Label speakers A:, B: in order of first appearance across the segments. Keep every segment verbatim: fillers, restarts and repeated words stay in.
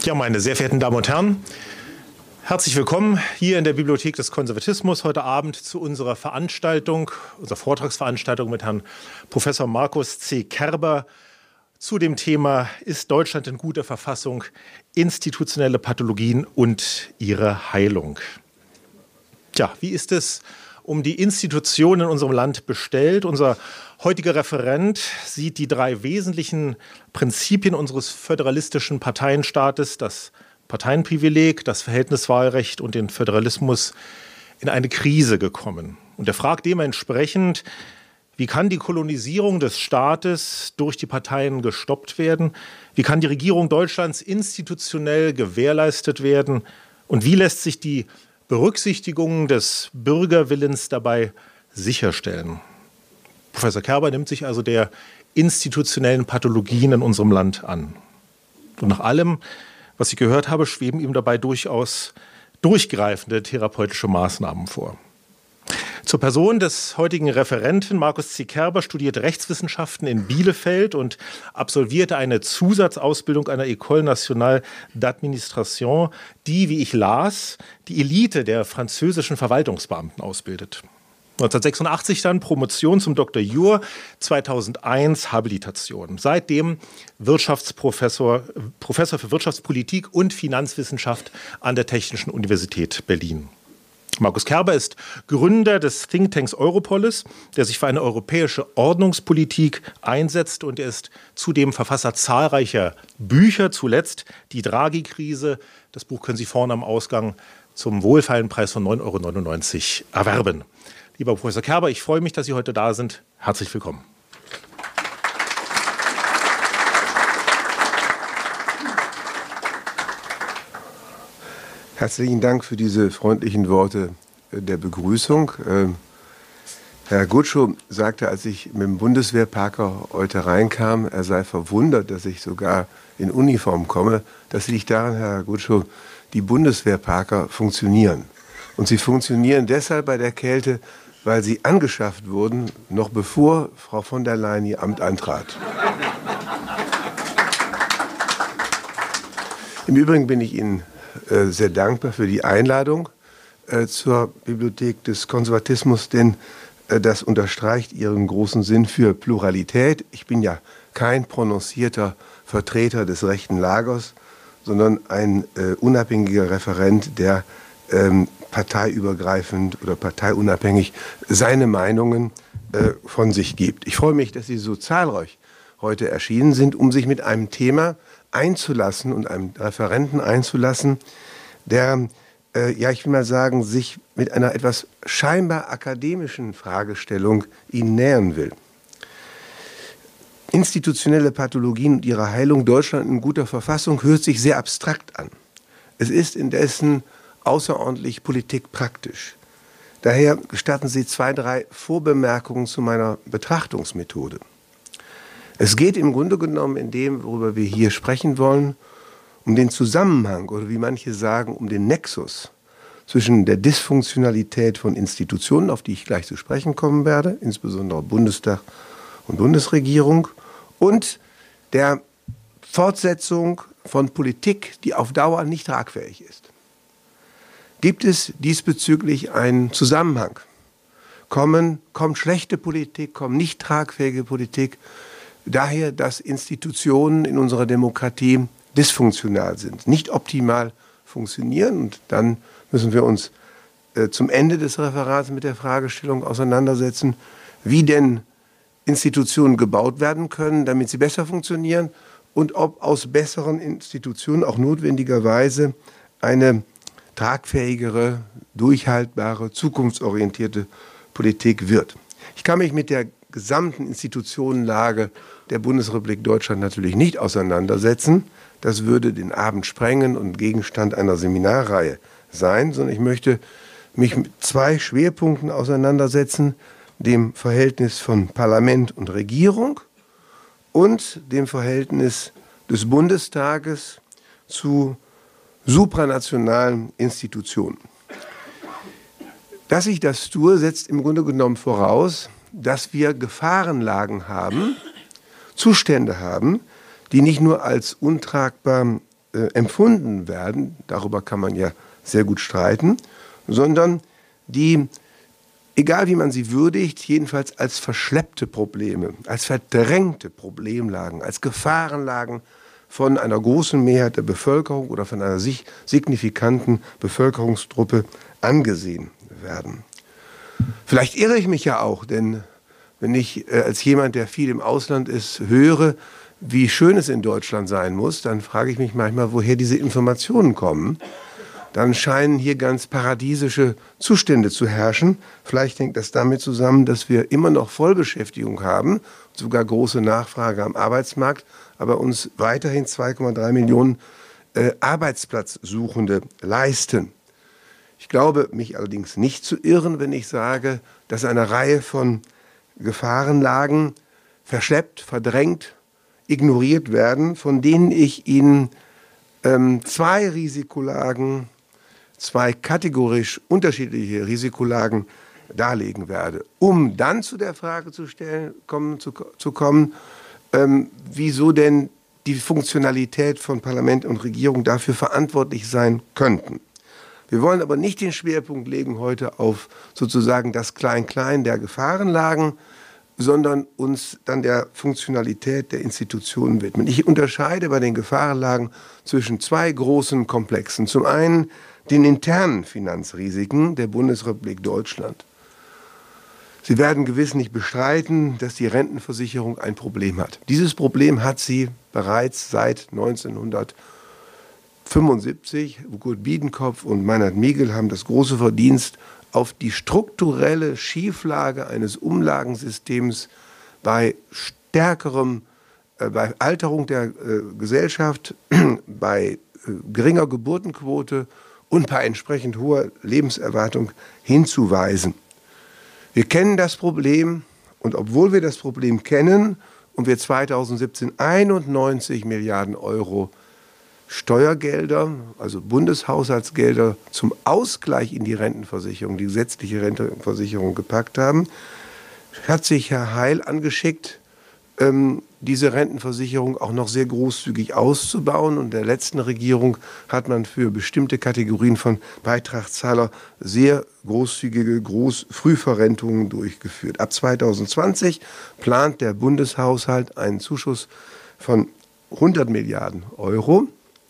A: Ja, meine sehr verehrten Damen und Herren, herzlich willkommen hier in der Bibliothek des Konservatismus heute Abend zu unserer Veranstaltung, unserer Vortragsveranstaltung mit Herrn Professor Markus C. Kerber zu dem Thema „Ist Deutschland in guter Verfassung? Institutionelle Pathologien und ihre Heilung?" Tja, wie ist es um die Institutionen in unserem Land bestellt? Unser heutiger Referent sieht die drei wesentlichen Prinzipien unseres föderalistischen Parteienstaates, das Parteienprivileg, das Verhältniswahlrecht und den Föderalismus, in eine Krise gekommen. Und er fragt dementsprechend, wie kann die Kolonisierung des Staates durch die Parteien gestoppt werden? Wie kann die Regierung Deutschlands institutionell gewährleistet werden? Und wie lässt sich die Berücksichtigung des Bürgerwillens dabei sicherstellen? Professor Kerber nimmt sich also der institutionellen Pathologien in unserem Land an. Und nach allem, was ich gehört habe, schweben ihm dabei durchaus durchgreifende therapeutische Maßnahmen vor. Zur Person des heutigen Referenten. Markus C. Kerber studierte Rechtswissenschaften in Bielefeld und absolvierte eine Zusatzausbildung an der École Nationale d'Administration, die, wie ich las, die Elite der französischen Verwaltungsbeamten ausbildet. neunzehnhundertsechsundachtzig dann Promotion zum Doktor jur, zweitausendeins Habilitation. Seitdem Wirtschaftsprofessor, Professor für Wirtschaftspolitik und Finanzwissenschaft an der Technischen Universität Berlin. Markus Kerber ist Gründer des Thinktanks Europolis, der sich für eine europäische Ordnungspolitik einsetzt, und er ist zudem Verfasser zahlreicher Bücher, zuletzt Die Draghi-Krise. Das Buch können Sie vorne am Ausgang zum wohlfeilen Preis von neun Euro neunundneunzig erwerben. Lieber Professor Kerber, ich freue mich, dass Sie heute da sind. Herzlich willkommen.
B: Herzlichen Dank für diese freundlichen Worte der Begrüßung. Herr Gutschow sagte, als ich mit dem Bundeswehrparker heute reinkam, er sei verwundert, dass ich sogar in Uniform komme. Das liegt daran, Herr Gutschow, die Bundeswehrparker funktionieren. Und sie funktionieren deshalb bei der Kälte, weil sie angeschafft wurden, noch bevor Frau von der Leyen ihr Amt antrat. Im Übrigen bin ich Ihnen äh, sehr dankbar für die Einladung äh, zur Bibliothek des Konservatismus, denn äh, das unterstreicht Ihren großen Sinn für Pluralität. Ich bin ja kein prononcierter Vertreter des rechten Lagers, sondern ein äh, unabhängiger Referent, der ähm, parteiübergreifend oder parteiunabhängig seine Meinungen äh, von sich gibt. Ich freue mich, dass Sie so zahlreich heute erschienen sind, um sich mit einem Thema einzulassen und einem Referenten einzulassen, der, äh, ja, ich will mal sagen, sich mit einer etwas scheinbar akademischen Fragestellung Ihnen nähern will. Institutionelle Pathologien und ihre Heilung, Deutschland in guter Verfassung, hört sich sehr abstrakt an. Es ist indessen außerordentlich politikpraktisch. Daher gestatten Sie zwei, drei Vorbemerkungen zu meiner Betrachtungsmethode. Es geht im Grunde genommen in dem, worüber wir hier sprechen wollen, um den Zusammenhang oder wie manche sagen, um den Nexus zwischen der Dysfunktionalität von Institutionen, auf die ich gleich zu sprechen kommen werde, insbesondere Bundestag und Bundesregierung, und der Fortsetzung von Politik, die auf Dauer nicht tragfähig ist. Gibt es diesbezüglich einen Zusammenhang? Kommen, kommt schlechte Politik, kommt nicht tragfähige Politik daher, dass Institutionen in unserer Demokratie dysfunktional sind, nicht optimal funktionieren? Und dann müssen wir uns äh, zum Ende des Referats mit der Fragestellung auseinandersetzen, wie denn Institutionen gebaut werden können, damit sie besser funktionieren, und ob aus besseren Institutionen auch notwendigerweise eine tragfähigere, durchhaltbare, zukunftsorientierte Politik wird. Ich kann mich mit der gesamten Institutionenlage der Bundesrepublik Deutschland natürlich nicht auseinandersetzen. Das würde den Abend sprengen und Gegenstand einer Seminarreihe sein, sondern ich möchte mich mit zwei Schwerpunkten auseinandersetzen, dem Verhältnis von Parlament und Regierung und dem Verhältnis des Bundestages zu supranationalen Institutionen. Dass ich das tue, setzt im Grunde genommen voraus, dass wir Gefahrenlagen haben, Zustände haben, die nicht nur als untragbar äh, empfunden werden, darüber kann man ja sehr gut streiten, sondern die, egal wie man sie würdigt, jedenfalls als verschleppte Probleme, als verdrängte Problemlagen, als Gefahrenlagen von einer großen Mehrheit der Bevölkerung oder von einer sich signifikanten Bevölkerungsgruppe angesehen werden. Vielleicht irre ich mich ja auch, denn wenn ich äh, als jemand, der viel im Ausland ist, höre, wie schön es in Deutschland sein muss, dann frage ich mich manchmal, woher diese Informationen kommen. Dann scheinen hier ganz paradiesische Zustände zu herrschen. Vielleicht hängt das damit zusammen, dass wir immer noch Vollbeschäftigung haben, sogar große Nachfrage am Arbeitsmarkt, aber uns weiterhin zwei Komma drei Millionen äh, Arbeitsplatzsuchende leisten. Ich glaube, mich allerdings nicht zu irren, wenn ich sage, dass eine Reihe von Gefahrenlagen verschleppt, verdrängt, ignoriert werden, von denen ich Ihnen ähm, zwei Risikolagen, zwei kategorisch unterschiedliche Risikolagen darlegen werde, um dann zu der Frage zu stellen, kommen, zu, zu kommen, ähm, wieso denn die Funktionalität von Parlament und Regierung dafür verantwortlich sein könnten. Wir wollen aber nicht den Schwerpunkt legen heute auf sozusagen das Klein-Klein der Gefahrenlagen, sondern uns dann der Funktionalität der Institutionen widmen. Ich unterscheide bei den Gefahrenlagen zwischen zwei großen Komplexen. Zum einen den internen Finanzrisiken der Bundesrepublik Deutschland. Sie werden gewiss nicht bestreiten, dass die Rentenversicherung ein Problem hat. Dieses Problem hat sie bereits seit neunzehnhundertfünfundsiebzig. Kurt Biedenkopf und Meinhard Miegel haben das große Verdienst, auf die strukturelle Schieflage eines Umlagensystems bei stärkerem, äh, bei Alterung der äh, Gesellschaft, bei äh, geringer Geburtenquote und bei entsprechend hoher Lebenserwartung hinzuweisen. Wir kennen das Problem und obwohl wir das Problem kennen und wir zweitausendsiebzehn einundneunzig Milliarden Euro Steuergelder, also Bundeshaushaltsgelder zum Ausgleich in die Rentenversicherung, die gesetzliche Rentenversicherung gepackt haben, hat sich Herr Heil angeschickt, ähm, diese Rentenversicherung auch noch sehr großzügig auszubauen. Und der letzten Regierung hat man für bestimmte Kategorien von Beitragszahler sehr großzügige Groß Frühverrentungen durchgeführt. Ab zweitausendzwanzig plant der Bundeshaushalt einen Zuschuss von hundert Milliarden Euro.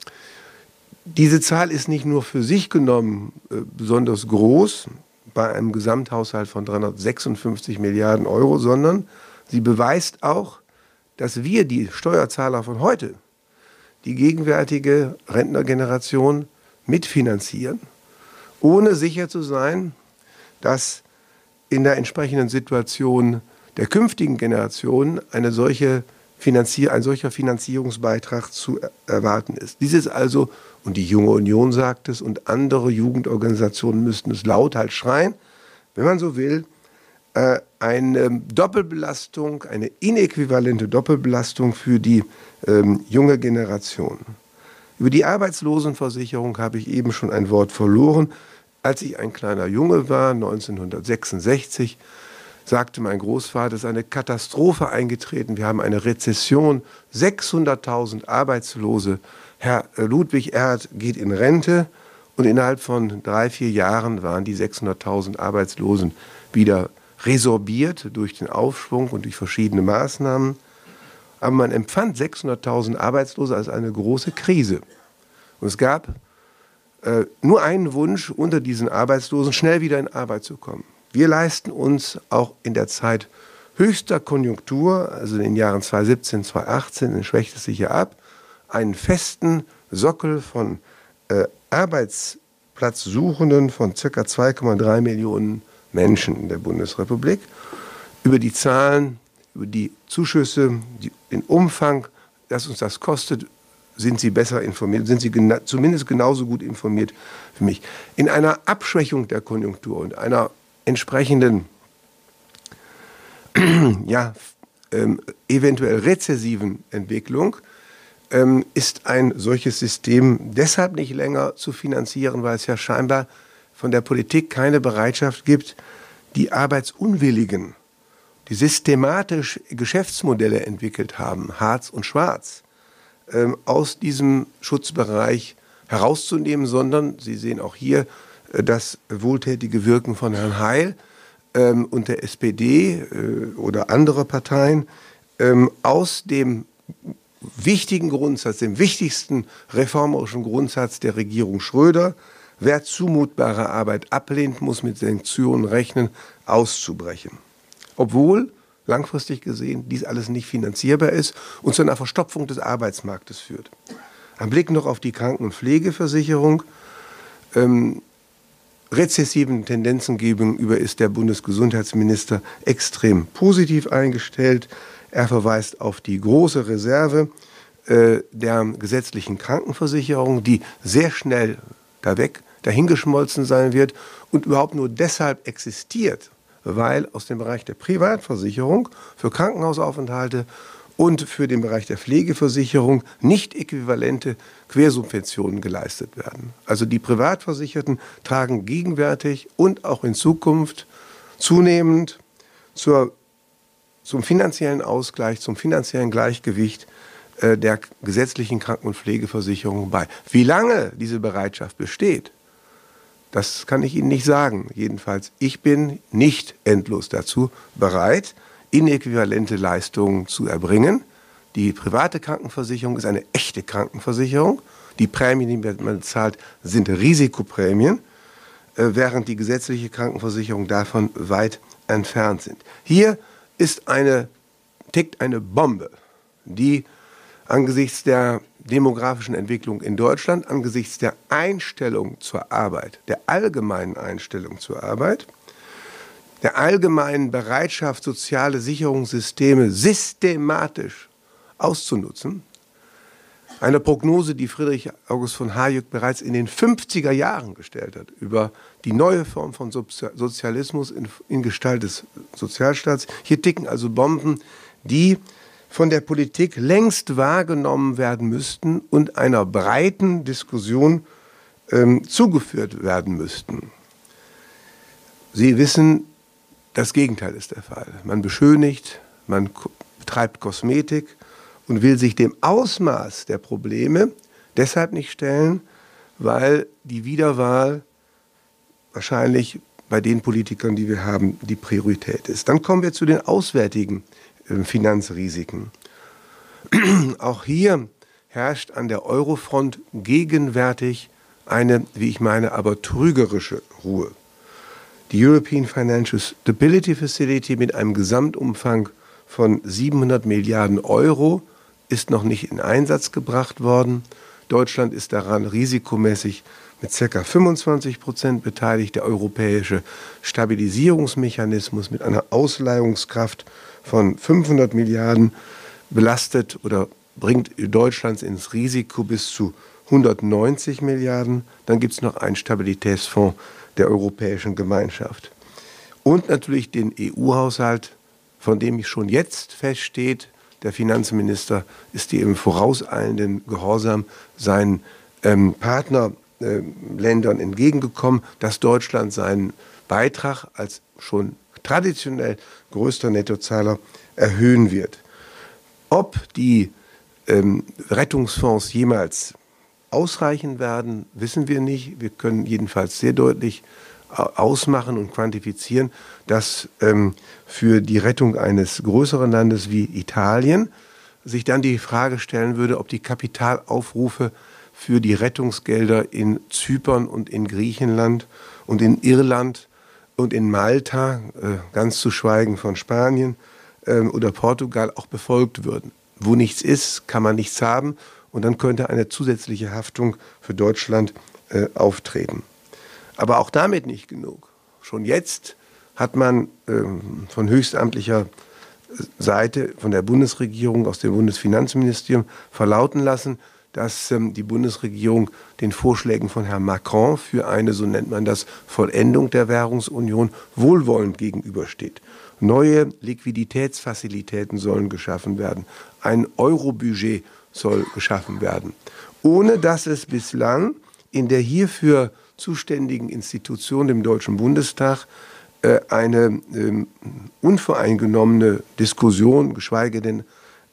B: Diese Zahl ist nicht nur für sich genommen äh, besonders groß, bei einem Gesamthaushalt von dreihundertsechsundfünfzig Milliarden Euro, sondern sie beweist auch, dass wir, die Steuerzahler von heute, die gegenwärtige Rentnergeneration mitfinanzieren, ohne sicher zu sein, dass in der entsprechenden Situation der künftigen Generation eine solche Finanzier, ein solcher Finanzierungsbeitrag zu erwarten ist. Dies ist also, und die Junge Union sagt es, und andere Jugendorganisationen müssten es lauthals schreien, wenn man so will, äh, eine Doppelbelastung, eine inäquivalente Doppelbelastung für die ähm, junge Generation. Über die Arbeitslosenversicherung habe ich eben schon ein Wort verloren. Als ich ein kleiner Junge war, neunzehnhundertsechsundsechzig, sagte mein Großvater, es ist eine Katastrophe eingetreten. Wir haben eine Rezession, sechshunderttausend Arbeitslose. Herr Ludwig Erhard geht in Rente und innerhalb von drei, vier Jahren waren die sechshunderttausend Arbeitslosen wieder resorbiert durch den Aufschwung und durch verschiedene Maßnahmen. Aber man empfand sechshunderttausend Arbeitslose als eine große Krise. Und es gab äh, nur einen Wunsch unter diesen Arbeitslosen, schnell wieder in Arbeit zu kommen. Wir leisten uns auch in der Zeit höchster Konjunktur, also in den Jahren zweitausendsiebzehn, zweitausendachtzehn, dann schwächt es sich ja ab, einen festen Sockel von äh, Arbeitsplatzsuchenden von ca. zwei Komma drei Millionen Menschen in der Bundesrepublik. Über die Zahlen, über die Zuschüsse, die, den Umfang, dass uns das kostet, sind Sie besser informiert, sind Sie gena- zumindest genauso gut informiert für mich. In einer Abschwächung der Konjunktur und einer entsprechenden, ja, ähm, eventuell rezessiven Entwicklung ähm, ist ein solches System deshalb nicht länger zu finanzieren, weil es ja scheinbar von der Politik keine Bereitschaft gibt, die Arbeitsunwilligen, die systematisch Geschäftsmodelle entwickelt haben, Hartz und Schwarz, ähm, aus diesem Schutzbereich herauszunehmen, sondern Sie sehen auch hier äh, das wohltätige Wirken von Herrn Heil ähm, und der S P D äh, oder anderer Parteien ähm, aus dem wichtigen Grundsatz, dem wichtigsten reformerischen Grundsatz der Regierung Schröder: Wer zumutbare Arbeit ablehnt, muss mit Sanktionen rechnen, auszubrechen. Obwohl langfristig gesehen dies alles nicht finanzierbar ist und zu einer Verstopfung des Arbeitsmarktes führt. Ein Blick noch auf die Kranken- und Pflegeversicherung. Ähm, rezessiven Tendenzen gegenüber ist der Bundesgesundheitsminister extrem positiv eingestellt. Er verweist auf die große Reserve äh, der gesetzlichen Krankenversicherung, die sehr schnell da weg, dahingeschmolzen sein wird und überhaupt nur deshalb existiert, weil aus dem Bereich der Privatversicherung für Krankenhausaufenthalte und für den Bereich der Pflegeversicherung nicht äquivalente Quersubventionen geleistet werden. Also die Privatversicherten tragen gegenwärtig und auch in Zukunft zunehmend zur, zum finanziellen Ausgleich, zum finanziellen Gleichgewicht äh, der gesetzlichen Kranken- und Pflegeversicherung bei. Wie lange diese Bereitschaft besteht, das kann ich Ihnen nicht sagen. Jedenfalls, ich bin nicht endlos dazu bereit, inäquivalente Leistungen zu erbringen. Die private Krankenversicherung ist eine echte Krankenversicherung. Die Prämien, die man zahlt, sind Risikoprämien, während die gesetzliche Krankenversicherung davon weit entfernt sind. Hier ist eine, tickt eine Bombe, die angesichts der demografischen Entwicklung in Deutschland, angesichts der Einstellung zur Arbeit, der allgemeinen Einstellung zur Arbeit, der allgemeinen Bereitschaft, soziale Sicherungssysteme systematisch auszunutzen, eine Prognose, die Friedrich August von Hayek bereits in den fünfziger Jahren gestellt hat, über die neue Form von Sozialismus in, in Gestalt des Sozialstaats. Hier ticken also Bomben, die von der Politik längst wahrgenommen werden müssten und einer breiten Diskussion ähm, zugeführt werden müssten. Sie wissen, das Gegenteil ist der Fall. Man beschönigt, man betreibt Kosmetik und will sich dem Ausmaß der Probleme deshalb nicht stellen, weil die Wiederwahl wahrscheinlich bei den Politikern, die wir haben, die Priorität ist. Dann kommen wir zu den auswärtigen äh, Finanzrisiken. Auch hier herrscht an der Eurofront gegenwärtig eine, wie ich meine, aber trügerische Ruhe. Die European Financial Stability Facility mit einem Gesamtumfang von siebenhundert Milliarden Euro ist noch nicht in Einsatz gebracht worden. Deutschland ist daran risikomäßig mit ca. fünfundzwanzig Prozent beteiligt. Der europäische Stabilisierungsmechanismus mit einer Ausleihungskraft von fünfhundert Milliarden belastet oder bringt Deutschland ins Risiko bis zu hundertneunzig Milliarden. Dann gibt es noch einen Stabilitätsfonds der Europäischen Gemeinschaft. Und natürlich den E U-Haushalt, von dem schon jetzt feststeht, der Finanzminister ist hier im vorauseilenden Gehorsam seinen ähm, Partnerländern äh, entgegengekommen, dass Deutschland seinen Beitrag als schon traditionell größter Nettozahler erhöhen wird. Ob die ähm, Rettungsfonds jemals ausreichen werden, wissen wir nicht. Wir können jedenfalls sehr deutlich ausmachen und quantifizieren, dass ähm, für die Rettung eines größeren Landes wie Italien sich dann die Frage stellen würde, ob die Kapitalaufrufe für die Rettungsgelder in Zypern und in Griechenland und in Irland und in Malta, äh, ganz zu schweigen von Spanien äh, oder Portugal, auch befolgt würden. Wo nichts ist, kann man nichts haben und dann könnte eine zusätzliche Haftung für Deutschland äh, auftreten. Aber auch damit nicht genug. Schon jetzt hat man ähm, von höchstamtlicher Seite, von der Bundesregierung, aus dem Bundesfinanzministerium verlauten lassen, dass ähm, die Bundesregierung den Vorschlägen von Herrn Macron für eine, so nennt man das, Vollendung der Währungsunion wohlwollend gegenübersteht. Neue Liquiditätsfazilitäten sollen geschaffen werden. Ein Eurobudget soll geschaffen werden. Ohne dass es bislang in der hierfür zuständigen Institution, dem Deutschen Bundestag, eine ähm, unvoreingenommene Diskussion, geschweige denn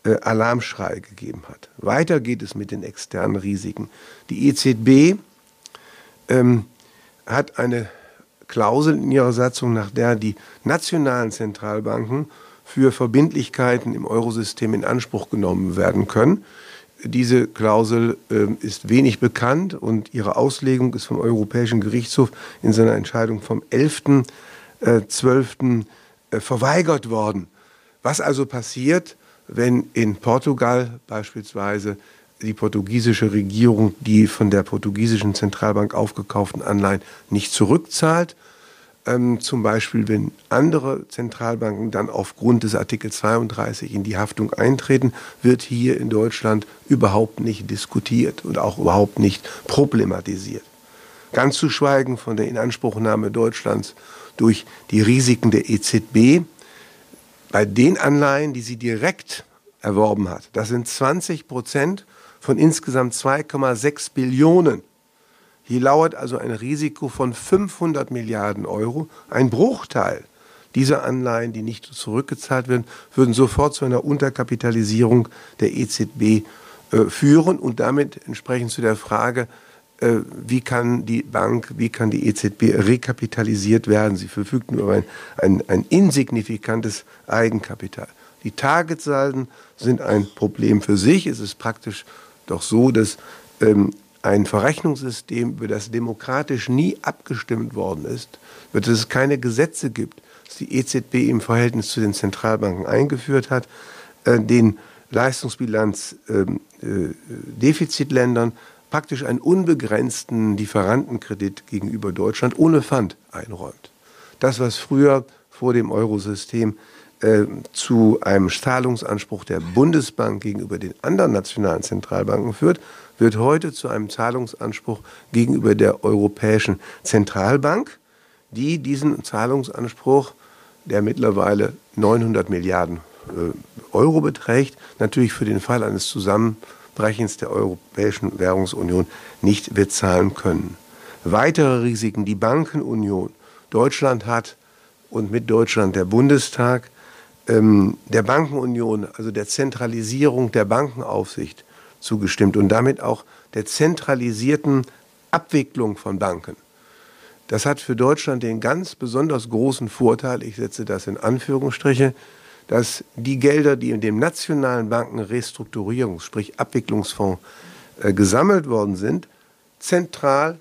B: äh, Alarmschrei gegeben hat. Weiter geht es mit den externen Risiken. Die E Z B ähm, hat eine Klausel in ihrer Satzung, nach der die nationalen Zentralbanken für Verbindlichkeiten im Eurosystem in Anspruch genommen werden können. Diese Klausel äh, ist wenig bekannt und ihre Auslegung ist vom Europäischen Gerichtshof in seiner Entscheidung vom elften zwölften Äh, verweigert worden. Was also passiert, wenn in Portugal beispielsweise die portugiesische Regierung die von der portugiesischen Zentralbank aufgekauften Anleihen nicht zurückzahlt? Ähm, zum Beispiel, wenn andere Zentralbanken dann aufgrund des Artikel zweiunddreißig in die Haftung eintreten, wird hier in Deutschland überhaupt nicht diskutiert und auch überhaupt nicht problematisiert. Ganz zu schweigen von der Inanspruchnahme Deutschlands durch die Risiken der E Z B bei den Anleihen, die sie direkt erworben hat. Das sind zwanzig Prozent von insgesamt zwei Komma sechs Billionen. Hier lauert also ein Risiko von fünfhundert Milliarden Euro. Ein Bruchteil dieser Anleihen, die nicht zurückgezahlt werden, würden sofort zu einer Unterkapitalisierung der E Z B äh, führen und damit entsprechend zu der Frage, äh, wie kann die Bank, wie kann die E Z B rekapitalisiert werden. Sie verfügt nur über ein, ein, ein insignifikantes Eigenkapital. Die Targetsalden sind ein Problem für sich. Es ist praktisch doch so, dass ähm, ein Verrechnungssystem, über das demokratisch nie abgestimmt worden ist, dass es keine Gesetze gibt, das die E Z B im Verhältnis zu den Zentralbanken eingeführt hat, äh, den Leistungsbilanz-Defizitländern äh, praktisch einen unbegrenzten Lieferantenkredit gegenüber Deutschland ohne Pfand einräumt. Das, was früher vor dem Eurosystem äh, zu einem Zahlungsanspruch der Bundesbank gegenüber den anderen nationalen Zentralbanken führt, wird heute zu einem Zahlungsanspruch gegenüber der Europäischen Zentralbank, die diesen Zahlungsanspruch, der mittlerweile neunhundert Milliarden äh, Euro beträgt, natürlich für den Fall eines Zusammenbrechens der Europäischen Währungsunion nicht wird zahlen können. Weitere Risiken, die Bankenunion. Deutschland hat und mit Deutschland der Bundestag ähm, der Bankenunion, also der Zentralisierung der Bankenaufsicht, zugestimmt und damit auch der zentralisierten Abwicklung von Banken. Das hat für Deutschland den ganz besonders großen Vorteil, ich setze das in Anführungsstriche, dass die Gelder, die in dem nationalen Bankenrestrukturierungs-, sprich Abwicklungsfonds, äh, gesammelt worden sind, zentral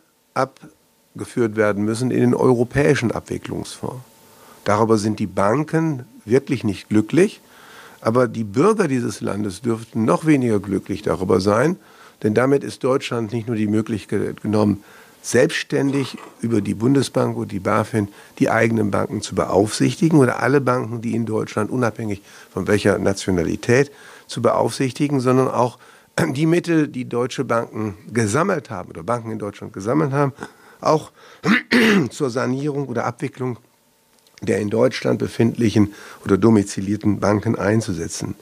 B: abgeführt werden müssen in den europäischen Abwicklungsfonds. Darüber sind die Banken wirklich nicht glücklich. Aber die Bürger dieses Landes dürften noch weniger glücklich darüber sein, denn damit ist Deutschland nicht nur die Möglichkeit genommen, selbstständig über die Bundesbank und die BaFin die eigenen Banken zu beaufsichtigen oder alle Banken, die in Deutschland unabhängig von welcher Nationalität zu beaufsichtigen, sondern auch die Mittel, die deutsche Banken gesammelt haben oder Banken in Deutschland gesammelt haben, auch zur Sanierung oder Abwicklung der in Deutschland befindlichen oder domizilierten Banken einzusetzen.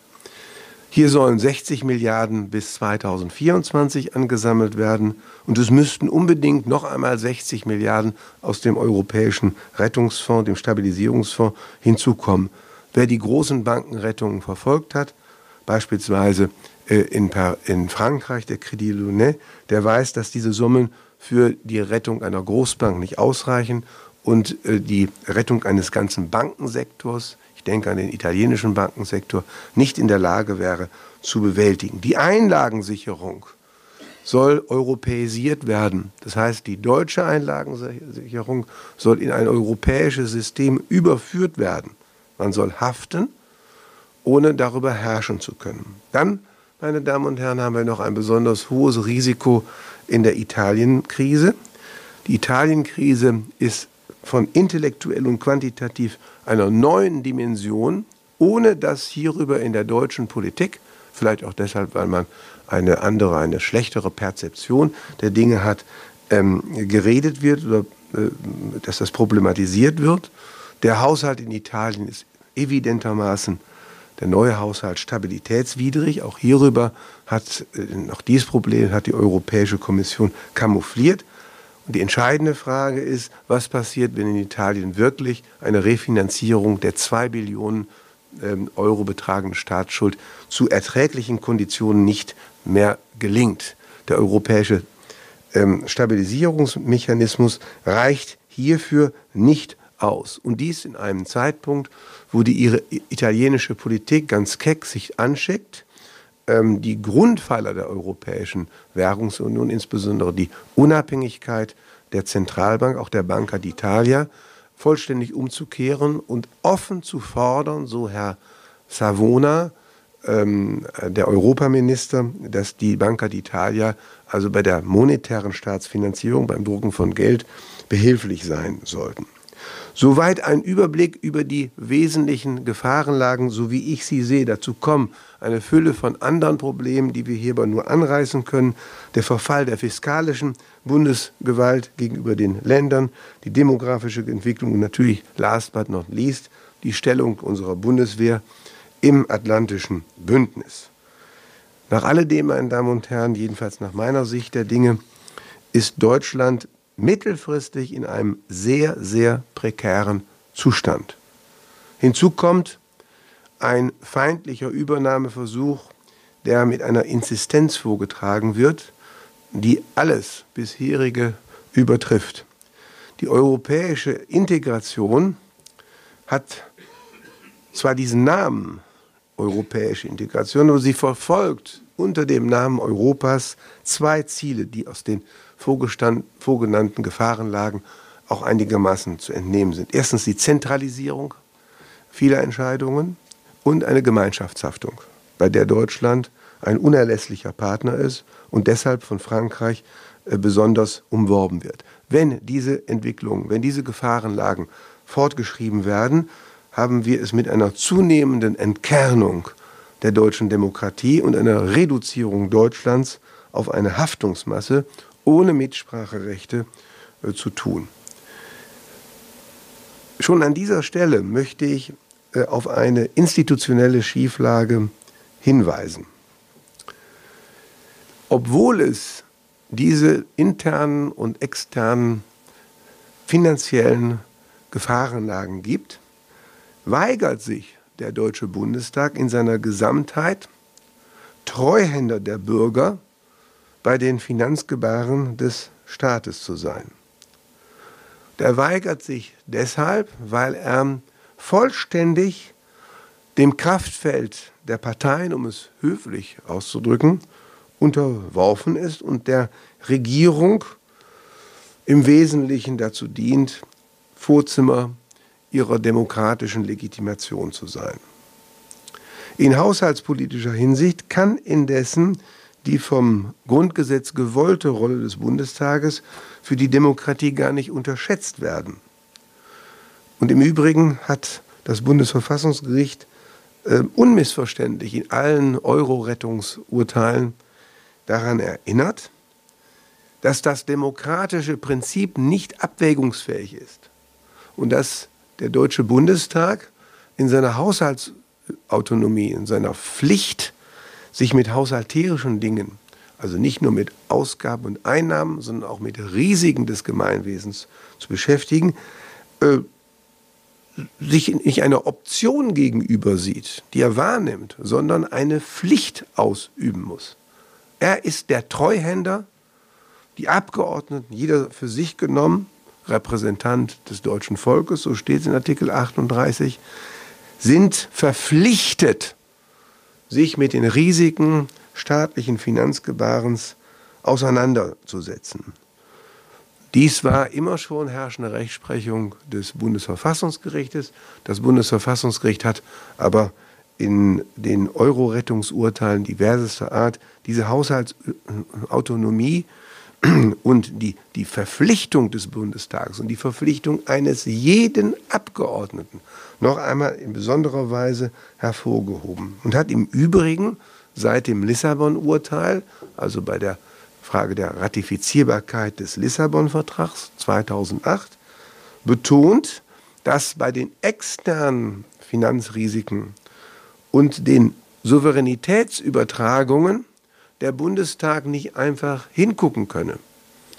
B: Hier sollen sechzig Milliarden bis zweitausendvierundzwanzig angesammelt werden und es müssten unbedingt noch einmal sechzig Milliarden aus dem Europäischen Rettungsfonds, dem Stabilisierungsfonds, hinzukommen. Wer die großen Bankenrettungen verfolgt hat, beispielsweise äh, in, in Frankreich, der Crédit Lyonnais, der weiß, dass diese Summen für die Rettung einer Großbank nicht ausreichen und äh, die Rettung eines ganzen Bankensektors, ich denke an den italienischen Bankensektor, nicht in der Lage wäre zu bewältigen. Die Einlagensicherung soll europäisiert werden. Das heißt, die deutsche Einlagensicherung soll in ein europäisches System überführt werden. Man soll haften, ohne darüber herrschen zu können. Dann, meine Damen und Herren, haben wir noch ein besonders hohes Risiko in der Italienkrise. Die Italienkrise ist von intellektuell und quantitativ einer neuen Dimension, ohne dass hierüber in der deutschen Politik, vielleicht auch deshalb, weil man eine andere, eine schlechtere Perzeption der Dinge hat, ähm, geredet wird oder äh, dass das problematisiert wird. Der Haushalt in Italien ist evidentermaßen, der neue Haushalt, stabilitätswidrig. Auch hierüber hat, äh, noch dieses Problem hat die Europäische Kommission kamoufliert. Und die entscheidende Frage ist, was passiert, wenn in Italien wirklich eine Refinanzierung der zwei Billionen ähm, Euro betragende Staatsschuld zu erträglichen Konditionen nicht mehr gelingt. Der europäische ähm, Stabilisierungsmechanismus reicht hierfür nicht aus. Und dies in einem Zeitpunkt, wo die ihre italienische Politik ganz keck sich anschickt, ähm, die Grundpfeiler der Europäischen Währungsunion, insbesondere die Unabhängigkeit der Zentralbank, auch der Banca d'Italia, vollständig umzukehren und offen zu fordern, so Herr Savona, ähm, der Europaminister, dass die Banca d'Italia also bei der monetären Staatsfinanzierung, beim Drucken von Geld, behilflich sein sollten. Soweit ein Überblick über die wesentlichen Gefahrenlagen, so wie ich sie sehe. Dazu kommen eine Fülle von anderen Problemen, die wir hierbei nur anreißen können. Der Verfall der fiskalischen Bundesgewalt gegenüber den Ländern, die demografische Entwicklung und natürlich, last but not least, die Stellung unserer Bundeswehr im Atlantischen Bündnis. Nach alledem, meine Damen und Herren, jedenfalls nach meiner Sicht der Dinge, ist Deutschland mittelfristig in einem sehr, sehr prekären Zustand. Hinzu kommt ein feindlicher Übernahmeversuch, der mit einer Insistenz vorgetragen wird, die alles bisherige übertrifft. Die europäische Integration hat zwar diesen Namen europäische Integration, aber sie verfolgt unter dem Namen Europas zwei Ziele, die aus den vorgenannten Gefahrenlagen auch einigermaßen zu entnehmen sind. Erstens die Zentralisierung vieler Entscheidungen und eine Gemeinschaftshaftung, bei der Deutschland ein unerlässlicher Partner ist und deshalb von Frankreich äh, besonders umworben wird. Wenn diese Entwicklungen, wenn diese Gefahrenlagen fortgeschrieben werden, haben wir es mit einer zunehmenden Entkernung der deutschen Demokratie und einer Reduzierung Deutschlands auf eine Haftungsmasse ohne Mitspracherechte äh, zu tun. Schon an dieser Stelle möchte ich äh, auf eine institutionelle Schieflage hinweisen. Obwohl es diese internen und externen finanziellen Gefahrenlagen gibt, weigert sich der Deutsche Bundestag in seiner Gesamtheit, Treuhänder der Bürger bei den Finanzgebaren des Staates zu sein. Der weigert sich deshalb, weil er vollständig dem Kraftfeld der Parteien, um es höflich auszudrücken, unterworfen ist und der Regierung im Wesentlichen dazu dient, Vorzimmer ihrer demokratischen Legitimation zu sein. In haushaltspolitischer Hinsicht kann indessen die vom Grundgesetz gewollte Rolle des Bundestages für die Demokratie gar nicht unterschätzt werden. Und im Übrigen hat das Bundesverfassungsgericht äh, unmissverständlich in allen Euro-Rettungsurteilen daran erinnert, dass das demokratische Prinzip nicht abwägungsfähig ist und dass der Deutsche Bundestag in seiner Haushaltsautonomie, in seiner Pflicht, sich mit haushalterischen Dingen, also nicht nur mit Ausgaben und Einnahmen, sondern auch mit Risiken des Gemeinwesens zu beschäftigen, äh, sich nicht eine Option gegenüber sieht, die er wahrnimmt, sondern eine Pflicht ausüben muss. Er ist der Treuhänder, die Abgeordneten, jeder für sich genommen, Repräsentant des deutschen Volkes, so steht es in Artikel achtunddreißig, sind verpflichtet, sich mit den Risiken staatlichen Finanzgebarens auseinanderzusetzen. Dies war immer schon herrschende Rechtsprechung des Bundesverfassungsgerichtes. Das Bundesverfassungsgericht hat aber in den Euro-Rettungsurteilen diversester Art diese Haushaltsautonomie und die, die Verpflichtung des Bundestages und die Verpflichtung eines jeden Abgeordneten noch einmal in besonderer Weise hervorgehoben und hat im Übrigen seit dem Lissabon-Urteil, also bei der Frage der Ratifizierbarkeit des Lissabon-Vertrags zweitausendacht, betont, dass bei den externen Finanzrisiken und den Souveränitätsübertragungen der Bundestag nicht einfach hingucken könne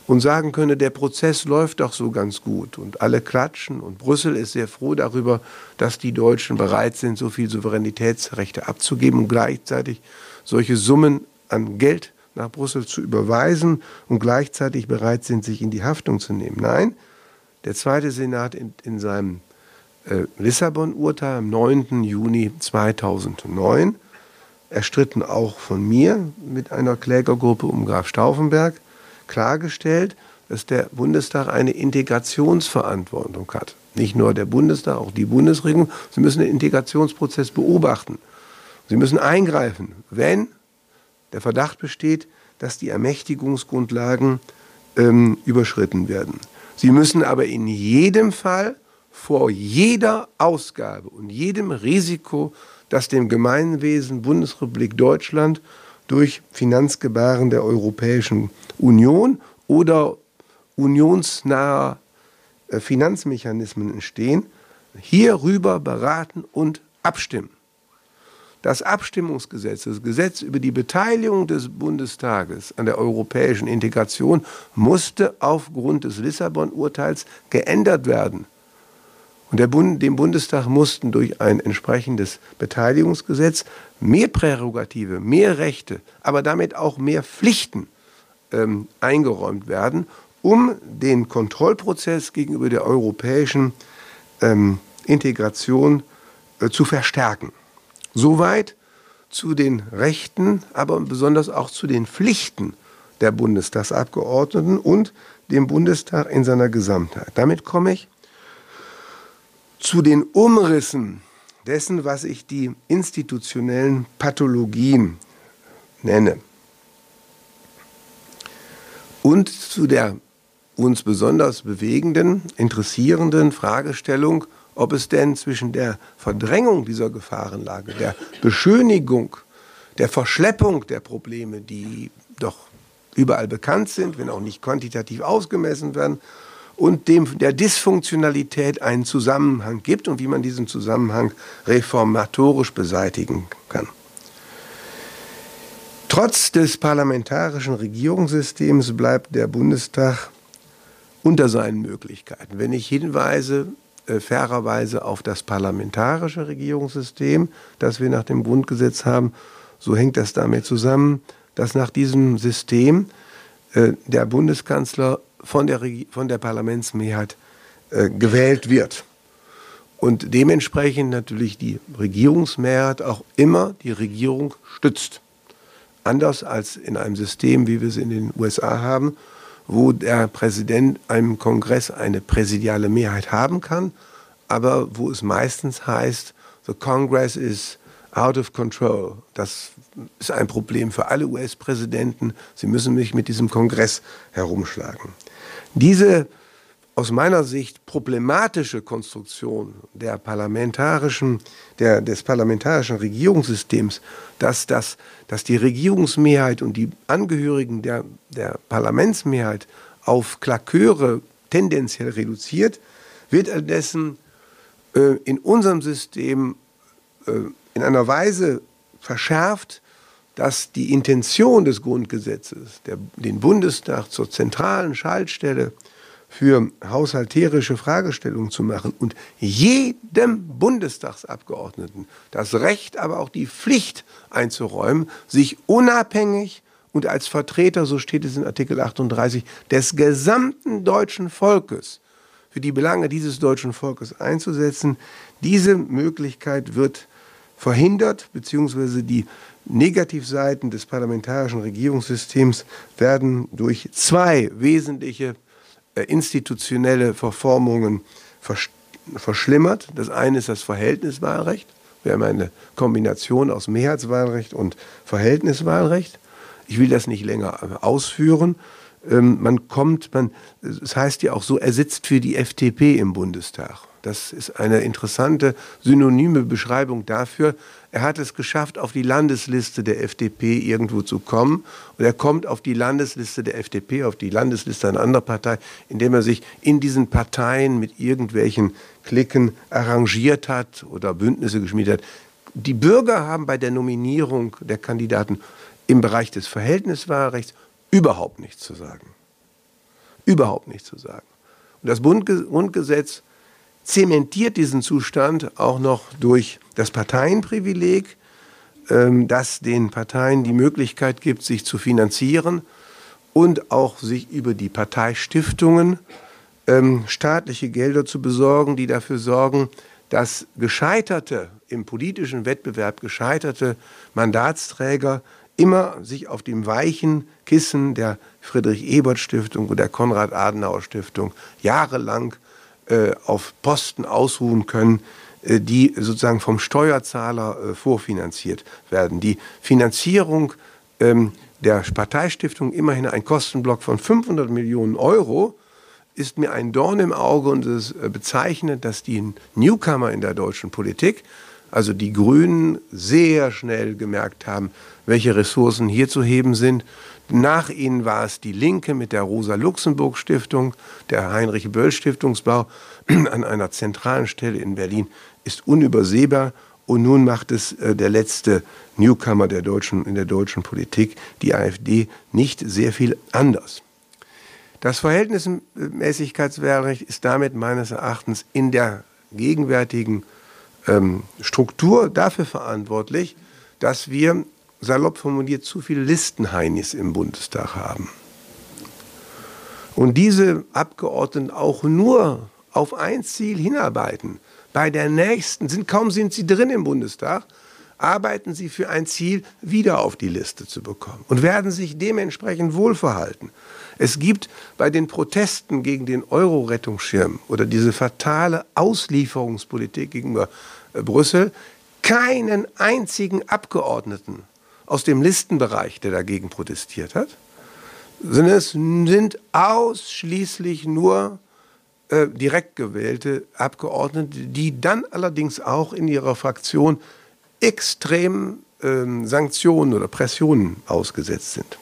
B: und sagen könne, der Prozess läuft doch so ganz gut und alle klatschen und Brüssel ist sehr froh darüber, dass die Deutschen bereit sind, so viel Souveränitätsrechte abzugeben und gleichzeitig solche Summen an Geld nach Brüssel zu überweisen und gleichzeitig bereit sind, sich in die Haftung zu nehmen. Nein, der zweite Senat in, in seinem äh, Lissabon-Urteil am neunten Juni zweitausendneun, erstritten auch von mir mit einer Klägergruppe um Graf Stauffenberg, klargestellt, dass der Bundestag eine Integrationsverantwortung hat. Nicht nur der Bundestag, auch die Bundesregierung. Sie müssen den Integrationsprozess beobachten. Sie müssen eingreifen, wenn der Verdacht besteht, dass die Ermächtigungsgrundlagen ähm, überschritten werden. Sie müssen aber in jedem Fall vor jeder Ausgabe und jedem Risiko, das dem Gemeinwesen Bundesrepublik Deutschland durch Finanzgebaren der Europäischen Union oder unionsnahe äh, Finanzmechanismen entstehen, hierüber beraten und abstimmen. Das Abstimmungsgesetz, das Gesetz über die Beteiligung des Bundestages an der europäischen Integration, musste aufgrund des Lissabon-Urteils geändert werden. Und der Bund, dem Bundestag mussten durch ein entsprechendes Beteiligungsgesetz mehr Prärogative, mehr Rechte, aber damit auch mehr Pflichten ähm, eingeräumt werden, um den Kontrollprozess gegenüber der europäischen ähm, Integration äh, zu verstärken. Soweit zu den Rechten, aber besonders auch zu den Pflichten der Bundestagsabgeordneten und dem Bundestag in seiner Gesamtheit. Damit komme ich zu den Umrissen dessen, was ich die institutionellen Pathologien nenne. Und zu der uns besonders bewegenden, interessierenden Fragestellung, ob es denn zwischen der Verdrängung dieser Gefahrenlage, der Beschönigung, der Verschleppung der Probleme, die doch überall bekannt sind, wenn auch nicht quantitativ ausgemessen werden, und dem, der Dysfunktionalität einen Zusammenhang gibt und wie man diesen Zusammenhang reformatorisch beseitigen kann. Trotz des parlamentarischen Regierungssystems bleibt der Bundestag unter seinen Möglichkeiten. Wenn ich hinweise, äh, fairerweise auf das parlamentarische Regierungssystem, das wir nach dem Grundgesetz haben, so hängt das damit zusammen, dass nach diesem System äh, der Bundeskanzler von der, von der Parlamentsmehrheit äh, gewählt wird. Und dementsprechend natürlich die Regierungsmehrheit auch immer die Regierung stützt. Anders als in einem System, wie wir es in den U S A haben, wo der Präsident einem Kongress eine präsidiale Mehrheit haben kann, aber wo es meistens heißt, the Congress is out of control. Das ist ein Problem für alle U S-Präsidenten. Sie müssen sich mit diesem Kongress herumschlagen. Diese aus meiner Sicht problematische Konstruktion der parlamentarischen, der, des parlamentarischen Regierungssystems, dass, das, dass die Regierungsmehrheit und die Angehörigen der, der Parlamentsmehrheit auf Klaköre tendenziell reduziert, wird indessen äh, in unserem System äh, in einer Weise verschärft, dass die Intention des Grundgesetzes, der, den Bundestag zur zentralen Schaltstelle für haushalterische Fragestellungen zu machen und jedem Bundestagsabgeordneten das Recht, aber auch die Pflicht einzuräumen, sich unabhängig und als Vertreter, so steht es in Artikel achtunddreißig, des gesamten deutschen Volkes für die Belange dieses deutschen Volkes einzusetzen. Diese Möglichkeit wird verhindert, beziehungsweise die Negativseiten des parlamentarischen Regierungssystems werden durch zwei wesentliche äh, institutionelle Verformungen versch verschlimmert. Das eine ist das Verhältniswahlrecht. Wir haben eine Kombination aus Mehrheitswahlrecht und Verhältniswahlrecht. Ich will das nicht länger ausführen. Ähm, man kommt, man, es heißt ja auch so, er sitzt für die F D P im Bundestag. Das ist eine interessante synonyme Beschreibung dafür. Er hat es geschafft, auf die Landesliste der F D P irgendwo zu kommen. Und er kommt auf die Landesliste der F D P, auf die Landesliste einer anderen Partei, indem er sich in diesen Parteien mit irgendwelchen Klicken arrangiert hat oder Bündnisse geschmiedet hat. Die Bürger haben bei der Nominierung der Kandidaten im Bereich des Verhältniswahlrechts überhaupt nichts zu sagen. überhaupt nichts zu sagen. Und das Grundgesetz zementiert diesen Zustand auch noch durch das Parteienprivileg, ähm, das den Parteien die Möglichkeit gibt, sich zu finanzieren und auch sich über die Parteistiftungen ähm, staatliche Gelder zu besorgen, die dafür sorgen, dass gescheiterte, im politischen Wettbewerb gescheiterte Mandatsträger immer sich auf dem weichen Kissen der Friedrich-Ebert-Stiftung oder der Konrad-Adenauer-Stiftung jahrelang äh, auf Posten ausruhen können, äh, die sozusagen vom Steuerzahler äh, vorfinanziert werden. Die Finanzierung ähm, der Parteistiftung, immerhin ein Kostenblock von fünfhundert Millionen Euro, ist mir ein Dorn im Auge und es bezeichnet, dass die Newcomer in der deutschen Politik, also die Grünen, sehr schnell gemerkt haben, welche Ressourcen hier zu heben sind. Nach ihnen war es die Linke mit der Rosa-Luxemburg-Stiftung, der Heinrich-Böll-Stiftungsbau an einer zentralen Stelle in Berlin ist unübersehbar. Und nun macht es äh, der letzte Newcomer der deutschen, in der deutschen Politik, die AfD, nicht sehr viel anders. Das Verhältnismäßigkeitswahlrecht ist damit meines Erachtens in der gegenwärtigen ähm, Struktur dafür verantwortlich, dass wir, salopp formuliert, zu viele Listenheinis im Bundestag haben. Und diese Abgeordneten auch nur auf ein Ziel hinarbeiten. Bei der nächsten, sind, kaum sind sie drin im Bundestag, arbeiten sie für ein Ziel, wieder auf die Liste zu bekommen und werden sich dementsprechend wohlverhalten. Es gibt bei den Protesten gegen den Euro-Rettungsschirm oder diese fatale Auslieferungspolitik gegenüber äh, Brüssel keinen einzigen Abgeordneten aus dem Listenbereich, der dagegen protestiert hat, sondern es sind ausschließlich nur äh, direkt gewählte Abgeordnete, die dann allerdings auch in ihrer Fraktion extrem äh, Sanktionen oder Pressionen ausgesetzt sind.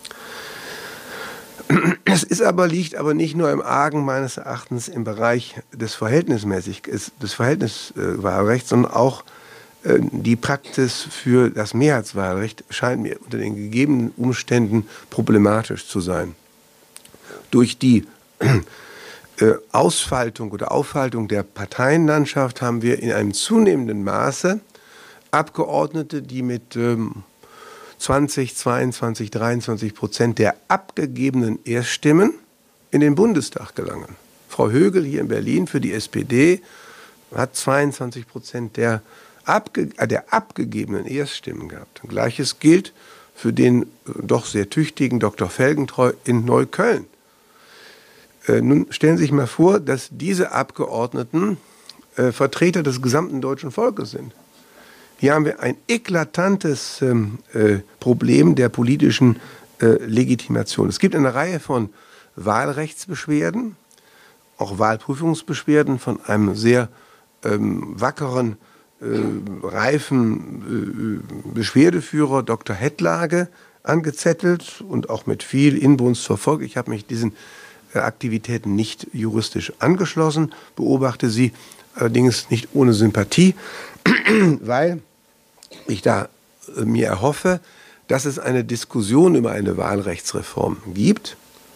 B: Es ist aber, liegt aber nicht nur im Argen meines Erachtens im Bereich des Verhältnismäßig, des Verhältniswahlrechts, sondern auch äh, die Praxis für das Mehrheitswahlrecht scheint mir unter den gegebenen Umständen problematisch zu sein. Durch die äh, Ausfaltung oder Aufhaltung der Parteienlandschaft haben wir in einem zunehmenden Maße Abgeordnete, die mit ähm, zwanzig, zweiundzwanzig, dreiundzwanzig Prozent der abgegebenen Erststimmen in den Bundestag gelangen. Frau Högel hier in Berlin für die S P D hat zweiundzwanzig Prozent der, abge äh, der abgegebenen Erststimmen gehabt. Und Gleiches gilt für den äh, doch sehr tüchtigen Doktor Felgentreu in Neukölln. Äh, nun stellen Sie sich mal vor, dass diese Abgeordneten äh, Vertreter des gesamten deutschen Volkes sind. Hier haben wir ein eklatantes ähm, äh, Problem der politischen äh, Legitimation. Es gibt eine Reihe von Wahlrechtsbeschwerden, auch Wahlprüfungsbeschwerden von einem sehr ähm, wackeren, äh, reifen äh, Beschwerdeführer Doktor Hettlage angezettelt und auch mit viel Inbrunst verfolgt. Ich habe mich diesen äh, Aktivitäten nicht juristisch angeschlossen, beobachte sie allerdings nicht ohne Sympathie, weil ich da äh, mir erhoffe, dass es eine Diskussion über eine Wahlrechtsreform gibt,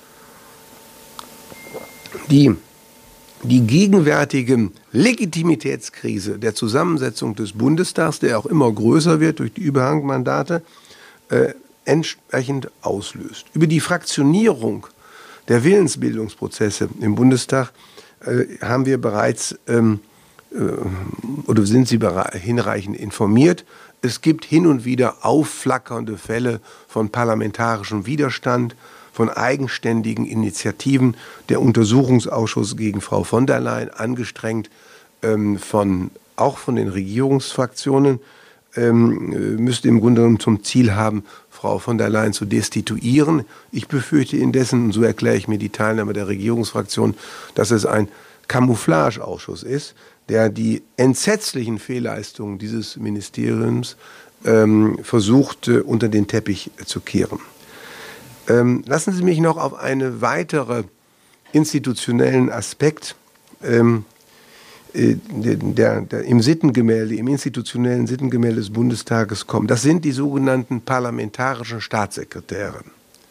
B: die die gegenwärtige Legitimitätskrise der Zusammensetzung des Bundestags, der auch immer größer wird durch die Überhangmandate, äh, entsprechend auslöst. Über die Fraktionierung der Willensbildungsprozesse im Bundestag äh, haben wir bereits ähm, oder sind Sie hinreichend informiert. Es gibt hin und wieder aufflackernde Fälle von parlamentarischem Widerstand, von eigenständigen Initiativen. Der Untersuchungsausschuss gegen Frau von der Leyen, angestrengt ähm, von, auch von den Regierungsfraktionen, ähm, müsste im Grunde genommen zum Ziel haben, Frau von der Leyen zu destituieren. Ich befürchte indessen, und so erkläre ich mir die Teilnahme der Regierungsfraktion, dass es ein Camouflageausschuss ist, der die entsetzlichen Fehlleistungen dieses Ministeriums ähm, versucht, äh, unter den Teppich zu kehren. Ähm, lassen Sie mich noch auf einen weiteren institutionellen Aspekt ähm, äh, der, der, im Sittengemälde, im institutionellen Sittengemälde des Bundestages kommen. Das sind die sogenannten parlamentarischen Staatssekretäre.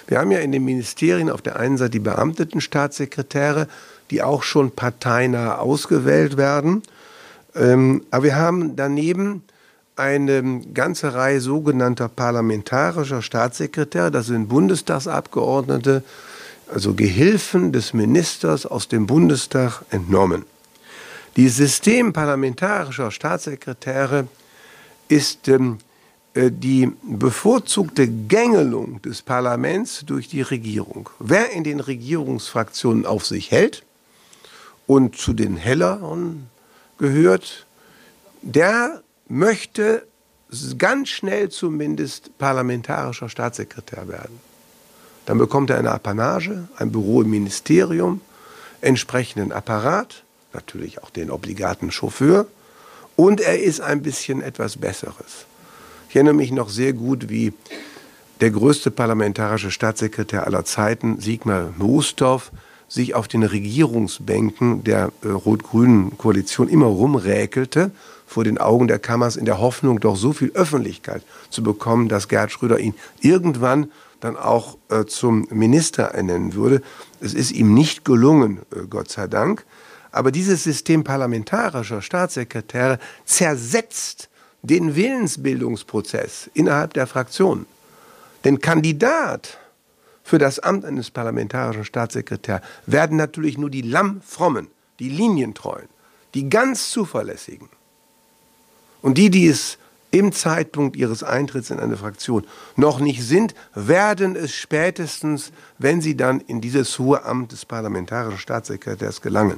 B: Wir haben ja in den Ministerien auf der einen Seite die beamteten Staatssekretäre, die auch schon parteinah ausgewählt werden. Ähm, aber wir haben daneben eine ganze Reihe sogenannter parlamentarischer Staatssekretäre. Das sind Bundestagsabgeordnete, also Gehilfen des Ministers aus dem Bundestag entnommen. Dieses System parlamentarischer Staatssekretäre ist ähm, die bevorzugte Gängelung des Parlaments durch die Regierung. Wer in den Regierungsfraktionen auf sich hält und zu den Helleren gehört, der möchte ganz schnell zumindest parlamentarischer Staatssekretär werden. Dann bekommt er eine Apanage, ein Büro im Ministerium, entsprechenden Apparat, natürlich auch den obligaten Chauffeur, und er ist ein bisschen etwas Besseres. Ich erinnere mich noch sehr gut, wie der größte parlamentarische Staatssekretär aller Zeiten, Sigmar Moosdorf, sich auf den Regierungsbänken der äh, rot-grünen Koalition immer rumräkelte vor den Augen der Kammers in der Hoffnung, doch so viel Öffentlichkeit zu bekommen, dass Gerhard Schröder ihn irgendwann dann auch äh, zum Minister ernennen würde. Es ist ihm nicht gelungen, äh, Gott sei Dank. Aber dieses System parlamentarischer Staatssekretäre zersetzt den Willensbildungsprozess innerhalb der Fraktion. Denn Kandidat für das Amt eines parlamentarischen Staatssekretärs werden natürlich nur die Lammfrommen, die Linientreuen, die ganz Zuverlässigen. Und die, die es im Zeitpunkt ihres Eintritts in eine Fraktion noch nicht sind, werden es spätestens, wenn sie dann in dieses hohe Amt des parlamentarischen Staatssekretärs gelangen.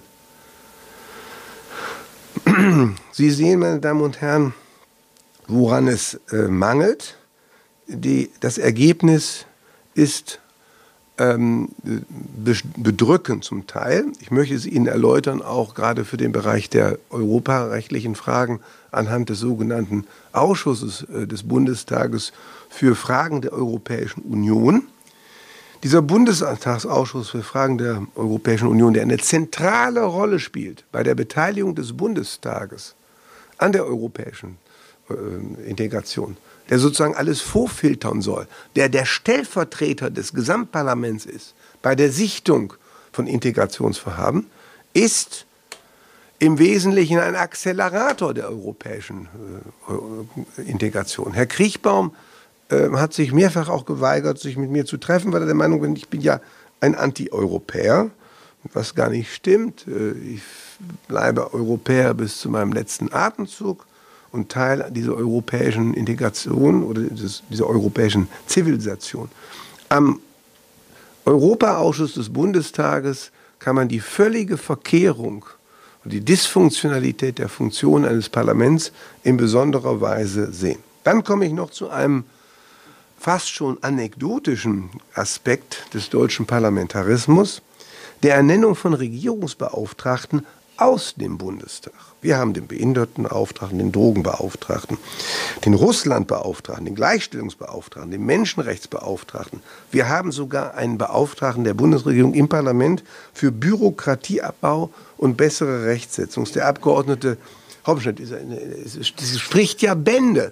B: Sie sehen, meine Damen und Herren, woran es äh, mangelt. Die, das Ergebnis ist ähm, bedrückend zum Teil. Ich möchte es Ihnen erläutern, auch gerade für den Bereich der europarechtlichen Fragen anhand des sogenannten Ausschusses äh, des Bundestages für Fragen der Europäischen Union. Dieser Bundestagsausschuss für Fragen der Europäischen Union, der eine zentrale Rolle spielt bei der Beteiligung des Bundestages an der europäischen äh, Integration, der sozusagen alles vorfiltern soll, der der Stellvertreter des Gesamtparlaments ist bei der Sichtung von Integrationsvorhaben, ist im Wesentlichen ein Akzelerator der europäischen äh, Integration. Herr Kriechbaum äh, hat sich mehrfach auch geweigert, sich mit mir zu treffen, weil er der Meinung ist, ich bin ja ein Anti-Europäer, was gar nicht stimmt. Ich bleibe Europäer bis zu meinem letzten Atemzug und Teil dieser europäischen Integration oder dieses, dieser europäischen Zivilisation. Am Europaausschuss des Bundestages kann man die völlige Verkehrung und die Dysfunktionalität der Funktion eines Parlaments in besonderer Weise sehen. Dann komme ich noch zu einem fast schon anekdotischen Aspekt des deutschen Parlamentarismus, der Ernennung von Regierungsbeauftragten aus dem Bundestag. Wir haben den Behindertenbeauftragten, den Drogenbeauftragten, den Russlandbeauftragten, den Gleichstellungsbeauftragten, den Menschenrechtsbeauftragten. Wir haben sogar einen Beauftragten der Bundesregierung im Parlament für Bürokratieabbau und bessere Rechtsetzung. Der Abgeordnete Hauptstadt, das spricht ja Bände.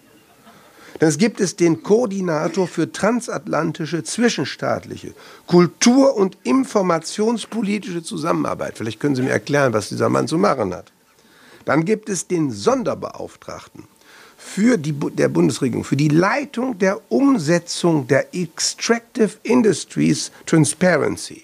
B: Dann gibt es den Koordinator für transatlantische, zwischenstaatliche, kultur- und informationspolitische Zusammenarbeit. Vielleicht können Sie mir erklären, was dieser Mann zu machen hat. Dann gibt es den Sonderbeauftragten für die, der Bundesregierung für die Leitung der Umsetzung der Extractive Industries Transparency.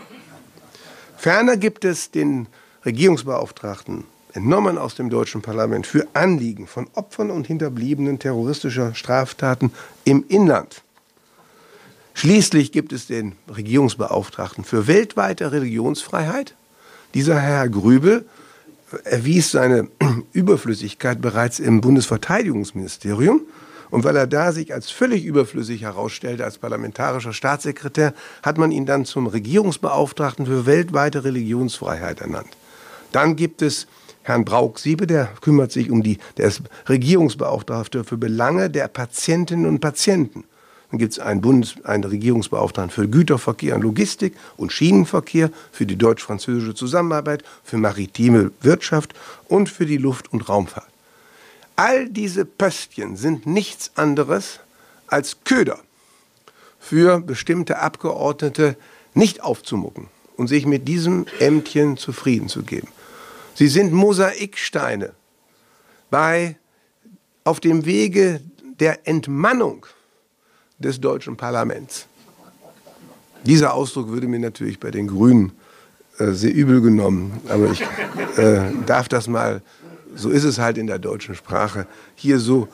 B: Ferner gibt es den Regierungsbeauftragten, entnommen aus dem deutschen Parlament, für Anliegen von Opfern und Hinterbliebenen terroristischer Straftaten im Inland. Schließlich gibt es den Regierungsbeauftragten für weltweite Religionsfreiheit. Dieser Herr Grübel erwies seine Überflüssigkeit bereits im Bundesverteidigungsministerium. Und weil er da sich als völlig überflüssig herausstellte als parlamentarischer Staatssekretär, hat man ihn dann zum Regierungsbeauftragten für weltweite Religionsfreiheit ernannt. Dann gibt es Herrn Brauch-Siebe, der kümmert sich um die, der ist Regierungsbeauftragter für Belange der Patientinnen und Patienten. Dann gibt es einen, Bundes-, einen Regierungsbeauftragten für Güterverkehr und Logistik und Schienenverkehr, für die deutsch-französische Zusammenarbeit, für maritime Wirtschaft und für die Luft- und Raumfahrt. All diese Pöstchen sind nichts anderes als Köder für bestimmte Abgeordnete nicht aufzumucken und sich mit diesem Ämtchen zufrieden zu geben. Sie sind Mosaiksteine bei, auf dem Wege der Entmannung des deutschen Parlaments. Dieser Ausdruck würde mir natürlich bei den Grünen äh, sehr übel genommen, aber ich äh, darf das mal, so ist es halt in der deutschen Sprache, hier so,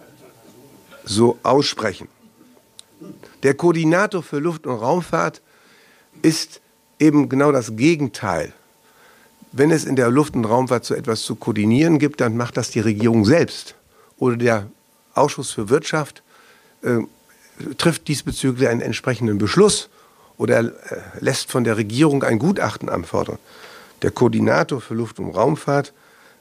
B: so aussprechen. Der Koordinator für Luft- und Raumfahrt ist eben genau das Gegenteil. Wenn es in der Luft- und Raumfahrt so etwas zu koordinieren gibt, dann macht das die Regierung selbst. Oder der Ausschuss für Wirtschaft äh, trifft diesbezüglich einen entsprechenden Beschluss oder äh, lässt von der Regierung ein Gutachten anfordern. Der Koordinator für Luft- und Raumfahrt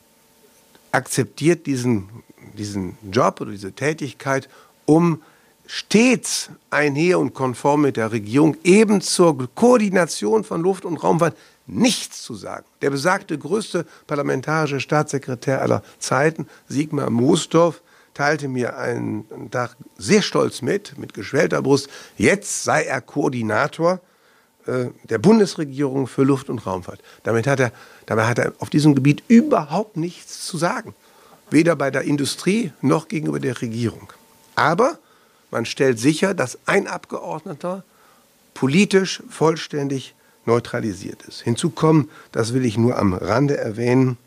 B: akzeptiert diesen, diesen Job oder diese Tätigkeit, um stets einher und konform mit der Regierung eben zur Koordination von Luft- und Raumfahrt nichts zu sagen. Der besagte größte parlamentarische Staatssekretär aller Zeiten, Sigmar Moosdorf, teilte mir einen Tag sehr stolz mit, mit geschwellter Brust, jetzt sei er Koordinator äh, der Bundesregierung für Luft- und Raumfahrt. Damit hat er, dabei hat er auf diesem Gebiet überhaupt nichts zu sagen. Weder bei der Industrie noch gegenüber der Regierung. Aber man stellt sicher, dass ein Abgeordneter politisch vollständig neutralisiert ist. Hinzu kommen, das will ich nur am Rande erwähnen,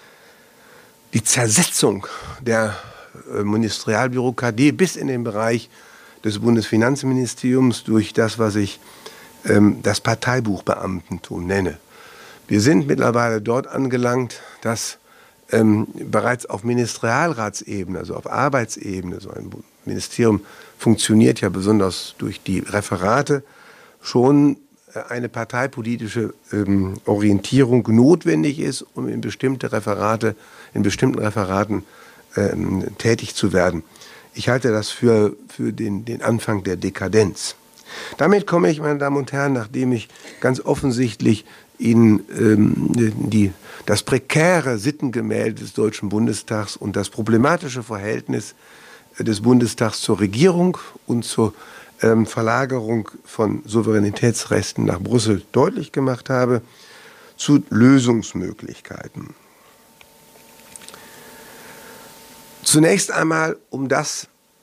B: die Zersetzung der Ministerialbürokratie bis in den Bereich des Bundesfinanzministeriums durch das, was ich ähm, das Parteibuchbeamtentum nenne. Wir sind mittlerweile dort angelangt, dass ähm, bereits auf Ministerialratsebene, also auf Arbeitsebene, so ein Ministerium funktioniert ja besonders durch die Referate, schon eine parteipolitische ähm, Orientierung notwendig ist, um in bestimmte Referate, in bestimmten Referaten ähm, tätig zu werden. Ich halte das für, für den, den Anfang der Dekadenz. Damit komme ich, meine Damen und Herren, nachdem ich ganz offensichtlich Ihnen ähm, die, das prekäre Sittengemälde des Deutschen Bundestags und das problematische Verhältnis des Bundestags zur Regierung und zur ähm, Verlagerung von Souveränitätsrechten nach Brüssel deutlich gemacht habe, zu Lösungsmöglichkeiten. Zunächst einmal, um das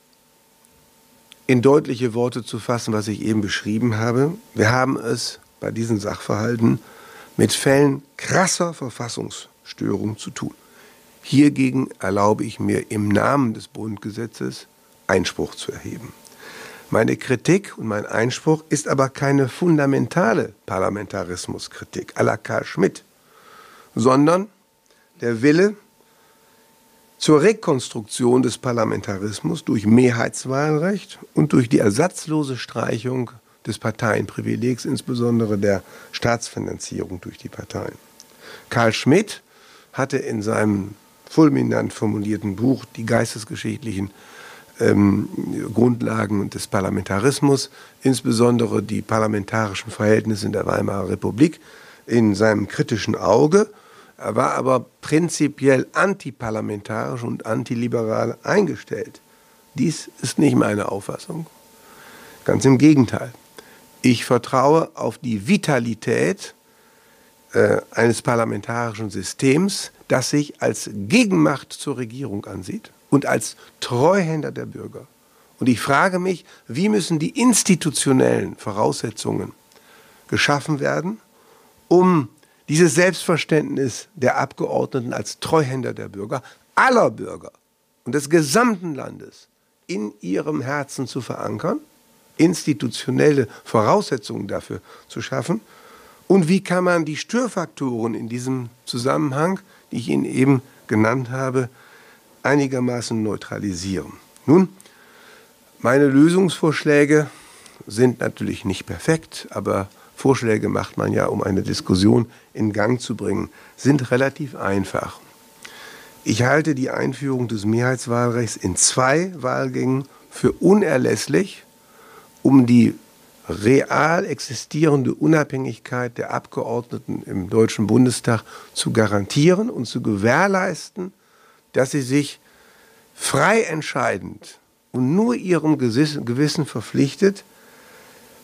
B: in deutliche Worte zu fassen, was ich eben beschrieben habe. Wir haben es bei diesen Sachverhalten mit Fällen krasser Verfassungsstörung zu tun. Hiergegen erlaube ich mir im Namen des Grundgesetzes Einspruch zu erheben. Meine Kritik und mein Einspruch ist aber keine fundamentale Parlamentarismuskritik à la Carl Schmitt, sondern der Wille zur Rekonstruktion des Parlamentarismus durch Mehrheitswahlrecht und durch die ersatzlose Streichung des Parteienprivilegs, insbesondere der Staatsfinanzierung durch die Parteien. Carl Schmitt hatte in seinem fulminant formulierten Buch die geistesgeschichtlichen ähm, Grundlagen des Parlamentarismus, insbesondere die parlamentarischen Verhältnisse in der Weimarer Republik, in seinem kritischen Auge. Er war aber prinzipiell antiparlamentarisch und antiliberal eingestellt. Dies ist nicht meine Auffassung. Ganz im Gegenteil. Ich vertraue auf die Vitalität äh, eines parlamentarischen Systems, das sich als Gegenmacht zur Regierung ansieht und als Treuhänder der Bürger. Und ich frage mich, wie müssen die institutionellen Voraussetzungen geschaffen werden, um dieses Selbstverständnis der Abgeordneten als Treuhänder der Bürger, aller Bürger und des gesamten Landes in ihrem Herzen zu verankern, institutionelle Voraussetzungen dafür zu schaffen. Und wie kann man die Störfaktoren in diesem Zusammenhang, die ich Ihnen eben genannt habe, einigermaßen neutralisieren? Nun, meine Lösungsvorschläge sind natürlich nicht perfekt, aber Vorschläge macht man ja, um eine Diskussion in Gang zu bringen, sind relativ einfach. Ich halte die Einführung des Mehrheitswahlrechts in zwei Wahlgängen für unerlässlich, um die real existierende Unabhängigkeit der Abgeordneten im Deutschen Bundestag zu garantieren und zu gewährleisten, dass sie sich frei entscheidend und nur ihrem Gewissen verpflichtet,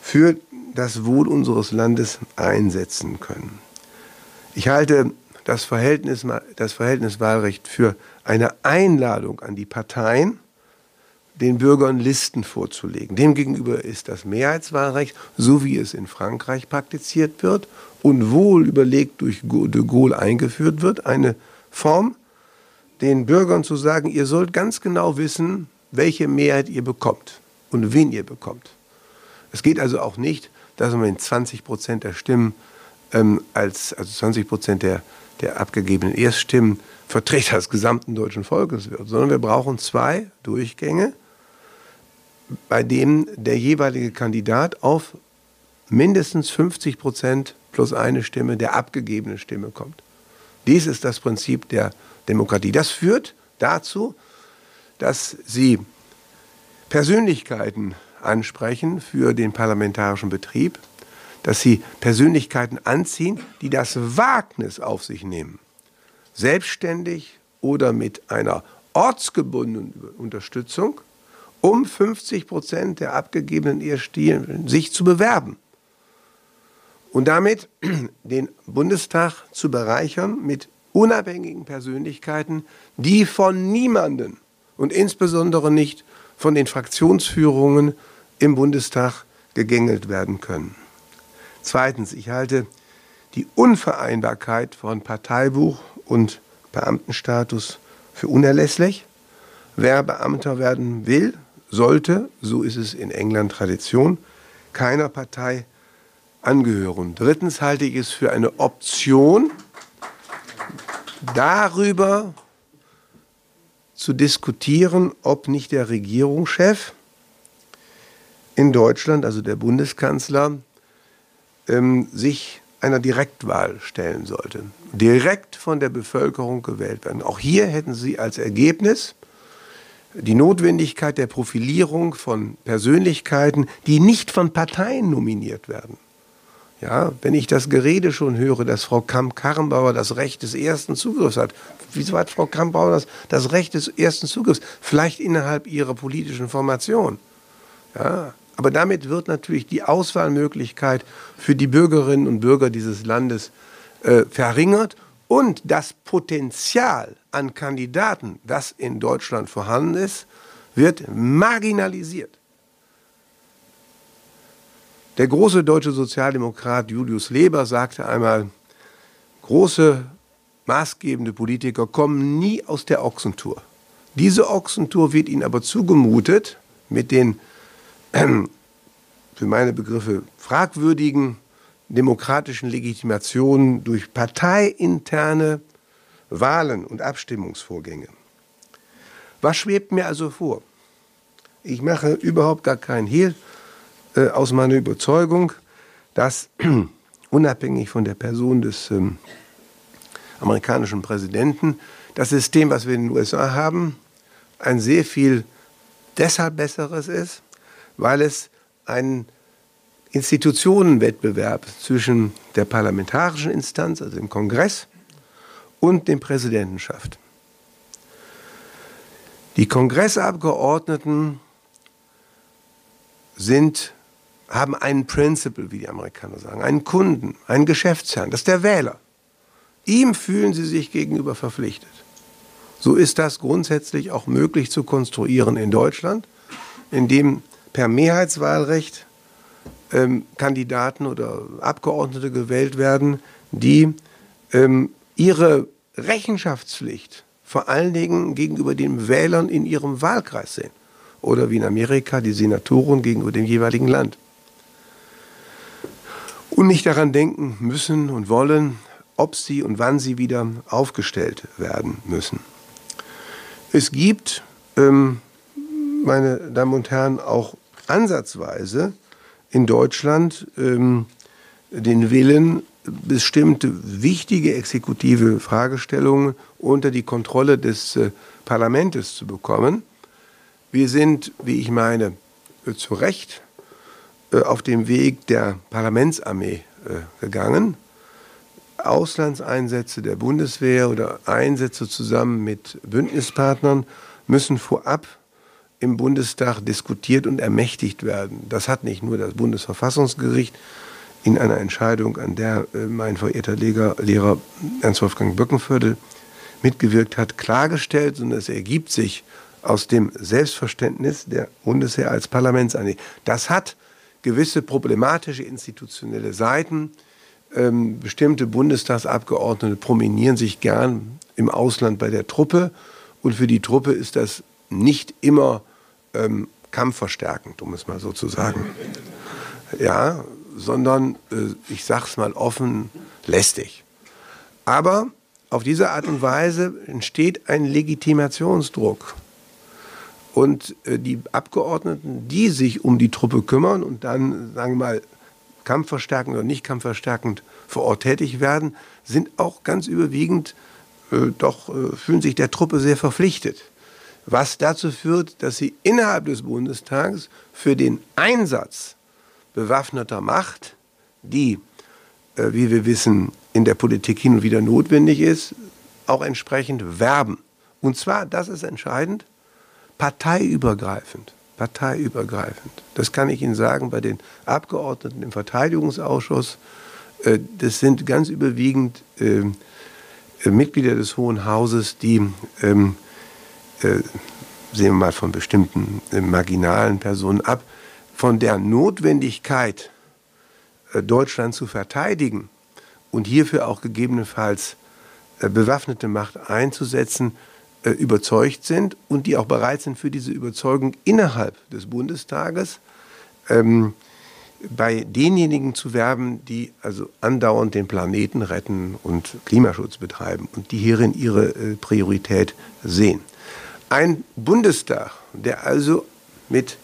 B: für das Wohl unseres Landes einsetzen können. Ich halte das Verhältnis, das Verhältniswahlrecht für eine Einladung an die Parteien, den Bürgern Listen vorzulegen. Demgegenüber ist das Mehrheitswahlrecht, so wie es in Frankreich praktiziert wird und wohl überlegt durch de Gaulle eingeführt wird, eine Form, den Bürgern zu sagen, ihr sollt ganz genau wissen, welche Mehrheit ihr bekommt und wen ihr bekommt. Es geht also auch nicht, dass man mit zwanzig Prozent der Stimmen ähm, als, also zwanzig Prozent der, der abgegebenen Erststimmen Vertreter des gesamten deutschen Volkes wird, sondern wir brauchen zwei Durchgänge, bei denen der jeweilige Kandidat auf mindestens fünfzig Prozent plus eine Stimme der abgegebenen Stimme kommt. Dies ist das Prinzip der Demokratie. Das führt dazu, dass Sie Persönlichkeiten ansprechen für den parlamentarischen Betrieb, dass Sie Persönlichkeiten anziehen, die das Wagnis auf sich nehmen, selbstständig oder mit einer ortsgebundenen Unterstützung um fünfzig Prozent der abgegebenen Erststimmen sich zu bewerben und damit den Bundestag zu bereichern mit unabhängigen Persönlichkeiten, die von niemandem und insbesondere nicht von den Fraktionsführungen im Bundestag gegängelt werden können. Zweitens, ich halte die Unvereinbarkeit von Parteibuch und Beamtenstatus für unerlässlich. Wer Beamter werden will, sollte, so ist es in England Tradition, keiner Partei angehören. Drittens halte ich es für eine Option, darüber zu diskutieren, ob nicht der Regierungschef in Deutschland, also der Bundeskanzler, ähm, sich einer Direktwahl stellen sollte. Direkt von der Bevölkerung gewählt werden. Auch hier hätten Sie als Ergebnis die Notwendigkeit der Profilierung von Persönlichkeiten, die nicht von Parteien nominiert werden. Ja, wenn ich das Gerede schon höre, dass Frau Kramp-Karrenbauer das Recht des ersten Zugriffs hat. Wieso hat Frau Kramp-Karrenbauer das, das Recht des ersten Zugriffs? Vielleicht innerhalb ihrer politischen Formation. Ja, aber damit wird natürlich die Auswahlmöglichkeit für die Bürgerinnen und Bürger dieses Landes äh, verringert und das Potenzial an Kandidaten, das in Deutschland vorhanden ist, wird marginalisiert. Der große deutsche Sozialdemokrat Julius Leber sagte einmal, große, maßgebende Politiker kommen nie aus der Ochsentour. Diese Ochsentour wird ihnen aber zugemutet mit den, äh, für meine Begriffe, fragwürdigen demokratischen Legitimationen durch parteiinterne Wahlen und Abstimmungsvorgänge. Was schwebt mir also vor? Ich mache überhaupt gar keinen Hehl äh, aus meiner Überzeugung, dass unabhängig von der Person des ähm, amerikanischen Präsidenten das System, was wir in den U S A haben, ein sehr viel deshalb besseres ist, weil es einen Institutionenwettbewerb zwischen der parlamentarischen Instanz, also dem Kongress, und dem Präsidenten schafft. Die Kongressabgeordneten sind, haben einen Principal, wie die Amerikaner sagen, einen Kunden, einen Geschäftsherrn, das ist der Wähler. Ihm fühlen sie sich gegenüber verpflichtet. So ist das grundsätzlich auch möglich zu konstruieren in Deutschland, indem per Mehrheitswahlrecht ähm, Kandidaten oder Abgeordnete gewählt werden, die ähm, ihre Rechenschaftspflicht vor allen Dingen gegenüber den Wählern in ihrem Wahlkreis sehen. Oder wie in Amerika die Senatoren gegenüber dem jeweiligen Land. Und nicht daran denken müssen und wollen, ob sie und wann sie wieder aufgestellt werden müssen. Es gibt, ähm, meine Damen und Herren, auch ansatzweise in Deutschland ähm, den Willen, bestimmte wichtige exekutive Fragestellungen unter die Kontrolle des äh, Parlaments zu bekommen. Wir sind, wie ich meine, äh, zu Recht äh, auf dem Weg der Parlamentsarmee äh, gegangen. Auslandseinsätze der Bundeswehr oder Einsätze zusammen mit Bündnispartnern müssen vorab im Bundestag diskutiert und ermächtigt werden. Das hat nicht nur das Bundesverfassungsgericht in einer Entscheidung, an der äh, mein verehrter Lehrer, Lehrer Ernst-Wolfgang Böckenvördel mitgewirkt hat, klargestellt, sondern es ergibt sich aus dem Selbstverständnis der Bundeswehr als Parlamentseinheit. Das hat gewisse problematische institutionelle Seiten. Ähm, bestimmte Bundestagsabgeordnete promenieren sich gern im Ausland bei der Truppe. Und für die Truppe ist das nicht immer ähm, kampfverstärkend, um es mal so zu sagen. Ja, sondern, äh, ich sage es mal offen, lästig. Aber auf diese Art und Weise entsteht ein Legitimationsdruck. Und äh, die Abgeordneten, die sich um die Truppe kümmern und dann, sagen wir mal, kampfverstärkend oder nicht kampfverstärkend vor Ort tätig werden, sind auch ganz überwiegend, äh, doch äh, fühlen sich der Truppe sehr verpflichtet. Was dazu führt, dass sie innerhalb des Bundestages für den Einsatz bewaffneter Macht, die, äh, wie wir wissen, in der Politik hin und wieder notwendig ist, auch entsprechend werben. Und zwar, das ist entscheidend, parteiübergreifend. Parteiübergreifend. Das kann ich Ihnen sagen bei den Abgeordneten im Verteidigungsausschuss. Äh, das sind ganz überwiegend äh, äh, Mitglieder des Hohen Hauses, die, ähm, äh, sehen wir mal von bestimmten äh, marginalen Personen ab, von der Notwendigkeit, äh, Deutschland zu verteidigen und hierfür auch gegebenenfalls äh, bewaffnete Macht einzusetzen, äh, überzeugt sind und die auch bereit sind, für diese Überzeugung innerhalb des Bundestages ähm, bei denjenigen zu werben, die also andauernd den Planeten retten und Klimaschutz betreiben und die hierin ihre äh, Priorität sehen. Ein Bundestag, der also mit,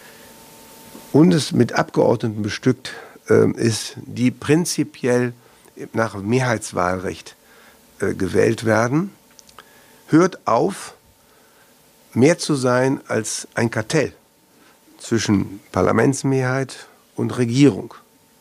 B: Bundes, mit Abgeordneten bestückt äh, ist, die prinzipiell nach Mehrheitswahlrecht äh, gewählt werden, hört auf, mehr zu sein als ein Kartell zwischen Parlamentsmehrheit und Regierung.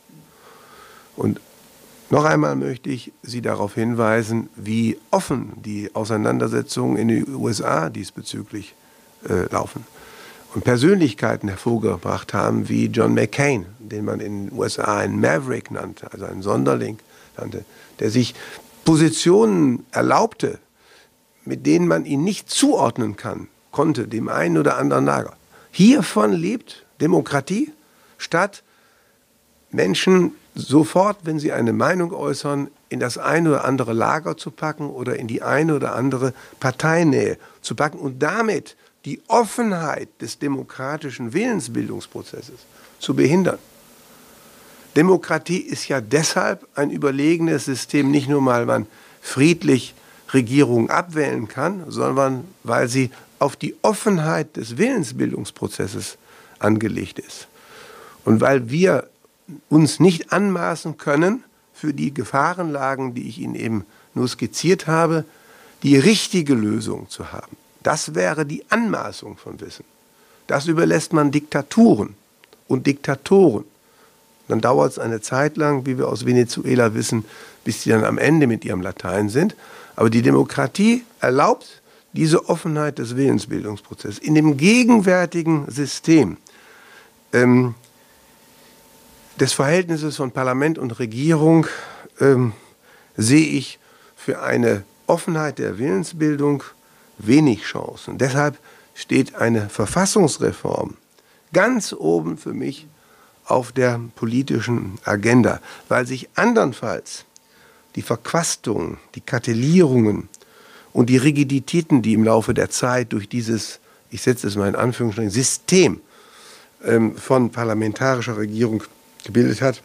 B: Und noch einmal möchte ich Sie darauf hinweisen, wie offen die Auseinandersetzungen in den U S A diesbezüglich äh, laufen. Und Persönlichkeiten hervorgebracht haben wie John McCain, den man in den U S A einen Maverick nannte, also einen Sonderling nannte, der sich Positionen erlaubte, mit denen man ihn nicht zuordnen kann, konnte, dem einen oder anderen Lager. Hiervon lebt Demokratie, statt Menschen sofort, wenn sie eine Meinung äußern, in das eine oder andere Lager zu packen oder in die eine oder andere Parteinähe zu packen und damit die Offenheit des demokratischen Willensbildungsprozesses zu behindern. Demokratie ist ja deshalb ein überlegenes System, nicht nur weil man friedlich Regierungen abwählen kann, sondern weil sie auf die Offenheit des Willensbildungsprozesses angelegt ist. Und weil wir uns nicht anmaßen können, für die Gefahrenlagen, die ich Ihnen eben nur skizziert habe, die richtige Lösung zu haben. Das wäre die Anmaßung von Wissen. Das überlässt man Diktaturen und Diktatoren. Dann dauert es eine Zeit lang, wie wir aus Venezuela wissen, bis sie dann am Ende mit ihrem Latein sind. Aber die Demokratie erlaubt diese Offenheit des Willensbildungsprozesses. In dem gegenwärtigen System ähm, des Verhältnisses von Parlament und Regierung ähm, sehe ich für eine Offenheit der Willensbildung wenig Chancen. Deshalb steht eine Verfassungsreform ganz oben für mich auf der politischen Agenda, weil sich andernfalls die Verquastungen, die Kartellierungen und die Rigiditäten, die im Laufe der Zeit durch dieses, ich setze es mal in Anführungsstrichen, System ähm, von parlamentarischer Regierung gebildet hat,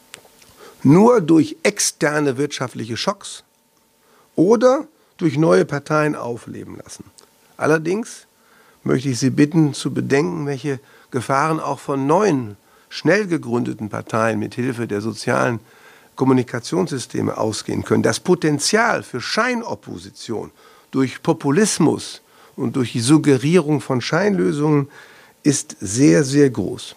B: nur durch externe wirtschaftliche Schocks oder durch neue Parteien aufleben lassen. Allerdings möchte ich Sie bitten, zu bedenken, welche Gefahren auch von neuen, schnell gegründeten Parteien mit Hilfe der sozialen Kommunikationssysteme ausgehen können. Das Potenzial für Scheinopposition durch Populismus und durch die Suggerierung von Scheinlösungen ist sehr, sehr groß.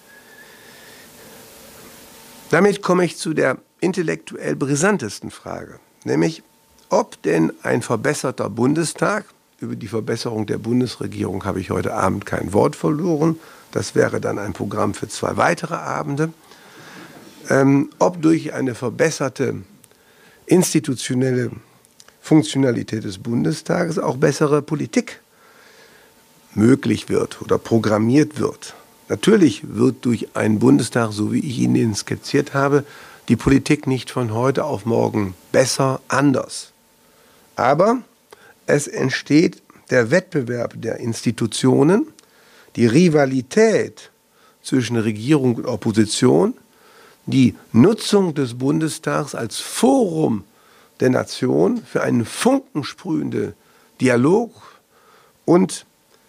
B: Damit komme ich zu der intellektuell brisantesten Frage, nämlich ob denn ein verbesserter Bundestag über die Verbesserung der Bundesregierung habe ich heute Abend kein Wort verloren. Das wäre dann ein Programm für zwei weitere Abende. Ähm, ob durch eine verbesserte institutionelle Funktionalität des Bundestages auch bessere Politik möglich wird oder programmiert wird. Natürlich wird durch einen Bundestag, so wie ich ihn Ihnen skizziert habe, die Politik nicht von heute auf morgen besser, anders. Aber es entsteht der Wettbewerb der Institutionen, die Rivalität zwischen Regierung und Opposition, die Nutzung des Bundestags als Forum der Nation für einen funkensprühenden Dialog und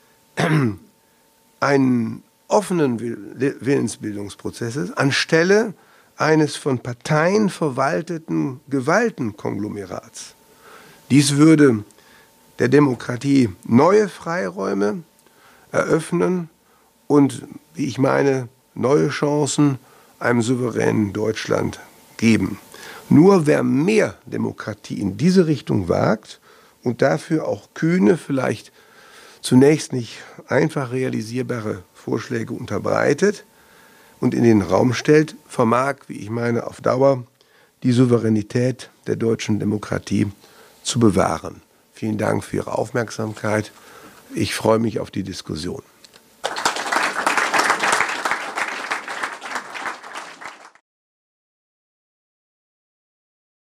B: einen offenen Willensbildungsprozesses anstelle eines von Parteien verwalteten Gewaltenkonglomerats. Dies würde der Demokratie neue Freiräume eröffnen und, wie ich meine, neue Chancen einem souveränen Deutschland geben. Nur wer mehr Demokratie in diese Richtung wagt und dafür auch kühne, vielleicht zunächst nicht einfach realisierbare Vorschläge unterbreitet und in den Raum stellt, vermag, wie ich meine, auf Dauer die Souveränität der deutschen Demokratie zu bewahren. Vielen Dank für Ihre Aufmerksamkeit. Ich freue mich auf die Diskussion.